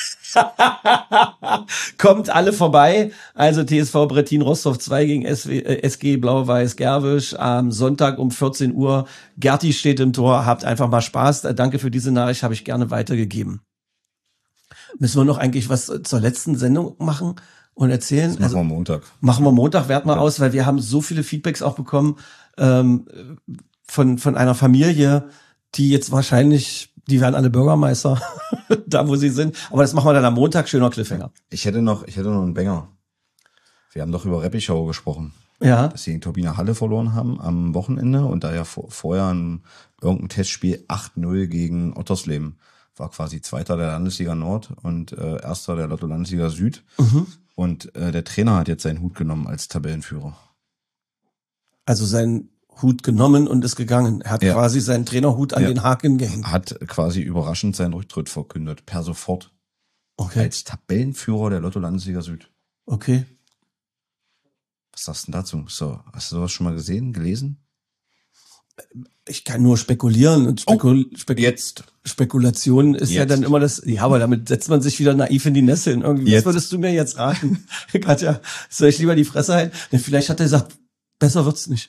Kommt alle vorbei. Also TSV Brettin Rostorf 2 gegen SG Blau-Weiß Gerwisch am Sonntag um 14 Uhr. Gerti steht im Tor. Habt einfach mal Spaß. Danke für diese Nachricht, habe ich gerne weitergegeben. Müssen wir noch eigentlich was zur letzten Sendung machen und erzählen? Das machen wir Montag. Machen wir Montag, werten wir aus, weil wir haben so viele Feedbacks auch bekommen von einer Familie, die jetzt wahrscheinlich, die werden alle Bürgermeister, da wo sie sind. Aber das machen wir dann am Montag, schöner Cliffhanger. Ich hätte noch einen Banger. Wir haben doch über Reppichau gesprochen. Ja. Dass sie gegen Turbine Halle verloren haben am Wochenende und da ja vorher irgendein Testspiel 8-0 gegen Ottersleben. War quasi Zweiter der Landesliga Nord und Erster der Lotto Landesliga Süd. Und der Trainer hat jetzt seinen Hut genommen als Tabellenführer. Also seinen Hut genommen und ist gegangen. Er hat quasi seinen Trainerhut an den Haken gehängt. Hat quasi überraschend seinen Rücktritt verkündet, per sofort. Okay. Als Tabellenführer der Lotto Landesliga Süd. Okay. Was sagst du denn dazu? So, hast du sowas schon mal gesehen, gelesen? Ich kann nur spekulieren und Spekulation ist ja dann immer das, ja, aber damit setzt man sich wieder naiv in die Nesseln irgendwie. Was würdest du mir jetzt raten? Katja, soll ich lieber die Fresse halten? Denn vielleicht hat er gesagt, besser wird's nicht.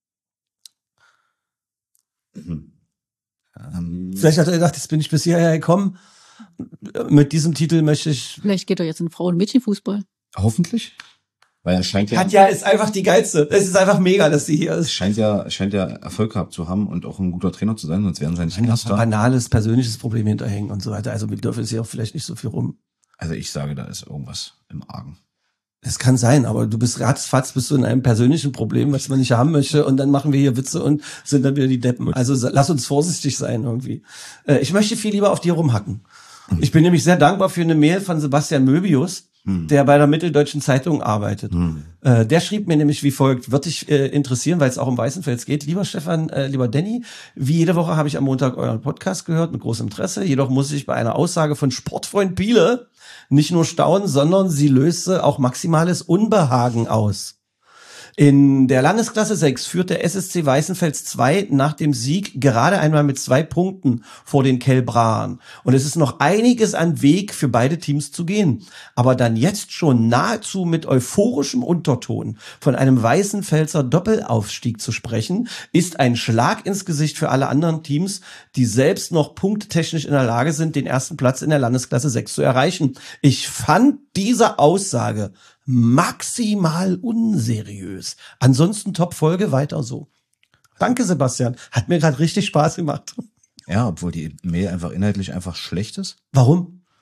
Vielleicht hat er gedacht, jetzt bin ich bis hierher gekommen. Mit diesem Titel möchte ich... Vielleicht geht er jetzt in Frauen- und Mädchenfußball. Hoffentlich. Weil er scheint ja... Katja ist einfach die Geilste. Es ist einfach mega, dass sie hier ist. Scheint ja Erfolg gehabt zu haben und auch ein guter Trainer zu sein, sonst wären sie nicht Erster. Ein banales, persönliches Problem hinterhängen und so weiter. Also wir dürfen jetzt hier auch vielleicht nicht so viel rum. Also ich sage, da ist irgendwas im Argen. Es kann sein, aber du bist ratzfatz, bist du in einem persönlichen Problem, was man nicht haben möchte, und dann machen wir hier Witze und sind dann wieder die Deppen. Gut. Also lass uns vorsichtig sein irgendwie. Ich möchte viel lieber auf dir rumhacken. Ich bin nämlich sehr dankbar für eine Mail von Sebastian Möbius, der bei der Mitteldeutschen Zeitung arbeitet. Der schrieb mir nämlich wie folgt: Wird dich interessieren, weil es auch um Weißenfels geht. Lieber Stefan, lieber Danny, wie jede Woche habe ich am Montag euren Podcast gehört mit großem Interesse. Jedoch muss ich bei einer Aussage von Sportfreund Piele nicht nur staunen, sondern sie löste auch maximales Unbehagen aus. In der Landesklasse 6 führt der SSC Weißenfels 2 nach dem Sieg gerade einmal mit 2 Punkten vor den Kelbraren. Und es ist noch einiges an Weg für beide Teams zu gehen. Aber dann jetzt schon nahezu mit euphorischem Unterton von einem Weißenfelser Doppelaufstieg zu sprechen, ist ein Schlag ins Gesicht für alle anderen Teams, die selbst noch punkttechnisch in der Lage sind, den ersten Platz in der Landesklasse 6 zu erreichen. Ich fand diese Aussage maximal unseriös. Ansonsten Top-Folge, weiter so. Danke, Sebastian. Hat mir gerade richtig Spaß gemacht. Ja, obwohl die Mail einfach inhaltlich einfach schlecht ist. Warum?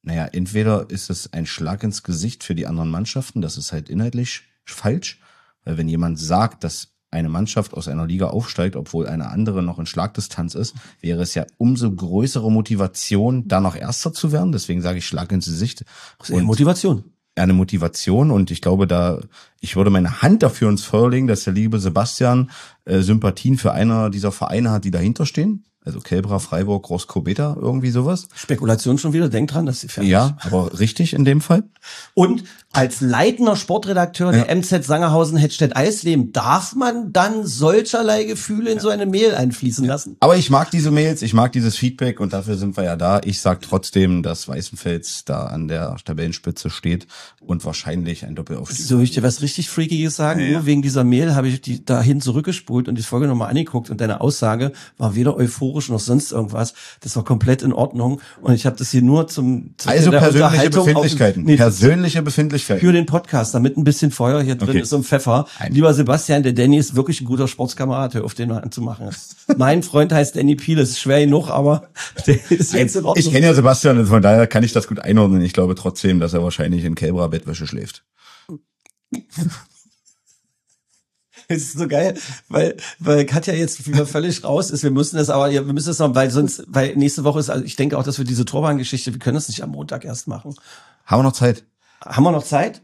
Naja, entweder ist es ein Schlag ins Gesicht für die anderen Mannschaften, das ist halt inhaltlich falsch, weil wenn jemand sagt, dass eine Mannschaft aus einer Liga aufsteigt, obwohl eine andere noch in Schlagdistanz ist, wäre es ja umso größere Motivation, da noch Erster zu werden. Deswegen sage ich Schlag ins Gesicht. Motivation. Eine Motivation und ich glaube, ich würde meine Hand dafür ins Feuer legen, dass der liebe Sebastian Sympathien für einer dieser Vereine hat, die dahinter stehen. Also Kelbra, Freiburg, Groß-Kobeta, irgendwie sowas. Spekulation schon wieder, denk dran, dass sie fertig. Ja, aber richtig in dem Fall. Und als leitender Sportredakteur der MZ Sangerhausen Hettstedt-Eisleben darf man dann solcherlei Gefühle in so eine Mail einfließen lassen. Aber ich mag diese Mails, ich mag dieses Feedback und dafür sind wir ja da. Ich sag trotzdem, dass Weißenfels da an der Tabellenspitze steht und wahrscheinlich ein Doppelaufstieg. Soll ich dir was richtig Freakiges sagen? Ja. Nur wegen dieser Mail habe ich die dahin zurückgespult und die Folge nochmal angeguckt und deine Aussage war weder euphorisch noch sonst irgendwas. Das war komplett in Ordnung und ich habe das hier nur zum also persönliche Befindlichkeiten. Persönliche Befindlichkeiten. Für den Podcast, damit ein bisschen Feuer hier drin ist und Pfeffer. Lieber Sebastian, der Danny ist wirklich ein guter Sportskamerad, hör auf den anzumachen. Mein Freund heißt Danny Piel, ist schwer genug, aber der ist jetzt in Ordnung. Ich kenne ja Sebastian und von daher kann ich das gut einordnen. Ich glaube trotzdem, dass er wahrscheinlich in Kelbra Bettwäsche schläft. Es ist so geil, weil Katja jetzt wieder völlig raus ist. Wir müssen das noch, weil nächste Woche ist, also ich denke auch, dass wir diese Torbahngeschichte, wir können das nicht am Montag erst machen. Haben wir noch Zeit? Haben wir noch Zeit?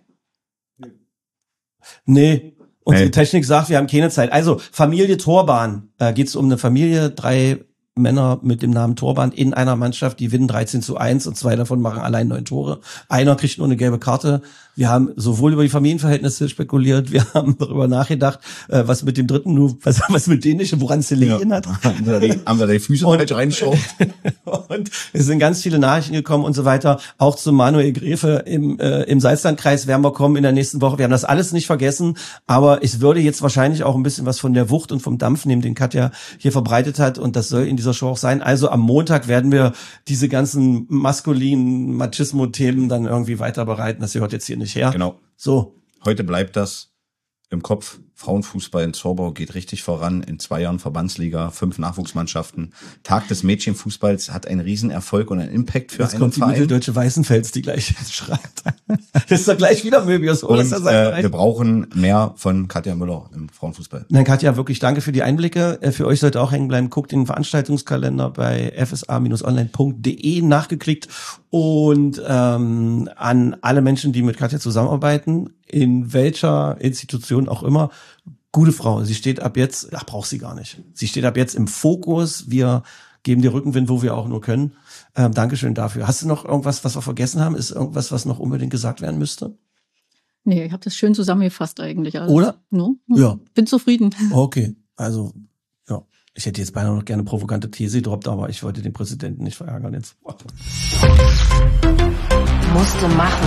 Nee. Unsere Technik sagt, wir haben keine Zeit. Also, Familie Torbahn. Geht es um eine Familie, 3 Männer mit dem Namen Torbahn in einer Mannschaft, die gewinnen 13:1 und 2 davon machen allein 9 Tore. Einer kriegt nur eine gelbe Karte. Wir haben sowohl über die Familienverhältnisse spekuliert, wir haben darüber nachgedacht, was mit dem dritten, was mit denen nicht, woran es gelegen hat. Haben wir die Füße falsch reingeschaut. Und es sind ganz viele Nachrichten gekommen und so weiter. Auch zu Manuel Gräfe im Salzlandkreis werden wir kommen in der nächsten Woche. Wir haben das alles nicht vergessen, aber es würde jetzt wahrscheinlich auch ein bisschen was von der Wucht und vom Dampf nehmen, den Katja hier verbreitet hat und das soll in dieser Show auch sein. Also am Montag werden wir diese ganzen maskulinen Machismo-Themen dann irgendwie weiterbereiten. Das gehört jetzt hier nicht her. Genau. So. Heute bleibt das im Kopf. Frauenfußball in Zorbau geht richtig voran. In 2 Jahren Verbandsliga, 5 Nachwuchsmannschaften. Tag des Mädchenfußballs hat einen Riesenerfolg und einen Impact für einen Verein. Jetzt kommt die Mitteldeutsche Weißenfels, die gleich schreibt. Das ist doch gleich wieder Möbius. Und wir brauchen mehr von Katja Müller im Frauenfußball. Nein, Katja, wirklich danke für die Einblicke. Für euch sollte auch hängen bleiben. Guckt den Veranstaltungskalender bei fsa-online.de nachgeklickt. Und an alle Menschen, die mit Katja zusammenarbeiten, in welcher Institution auch immer, gute Frau. Sie steht ab jetzt, braucht sie gar nicht. Sie steht ab jetzt im Fokus. Wir geben dir Rückenwind, wo wir auch nur können. Dankeschön dafür. Hast du noch irgendwas, was wir vergessen haben? Ist irgendwas, was noch unbedingt gesagt werden müsste? Nee, ich habe das schön zusammengefasst eigentlich. Also, oder? No? Ja. Bin zufrieden. Okay, also ja. Ich hätte jetzt beinahe noch gerne eine provokante These gedroppt, aber ich wollte den Präsidenten nicht verärgern jetzt. Musste machen.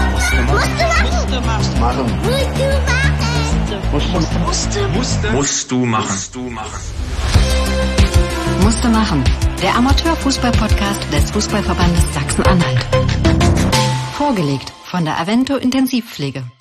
Musste machen. Der Amateurfußball-Podcast des Fußballverbandes Sachsen-Anhalt. Vorgelegt von der Avento Intensivpflege.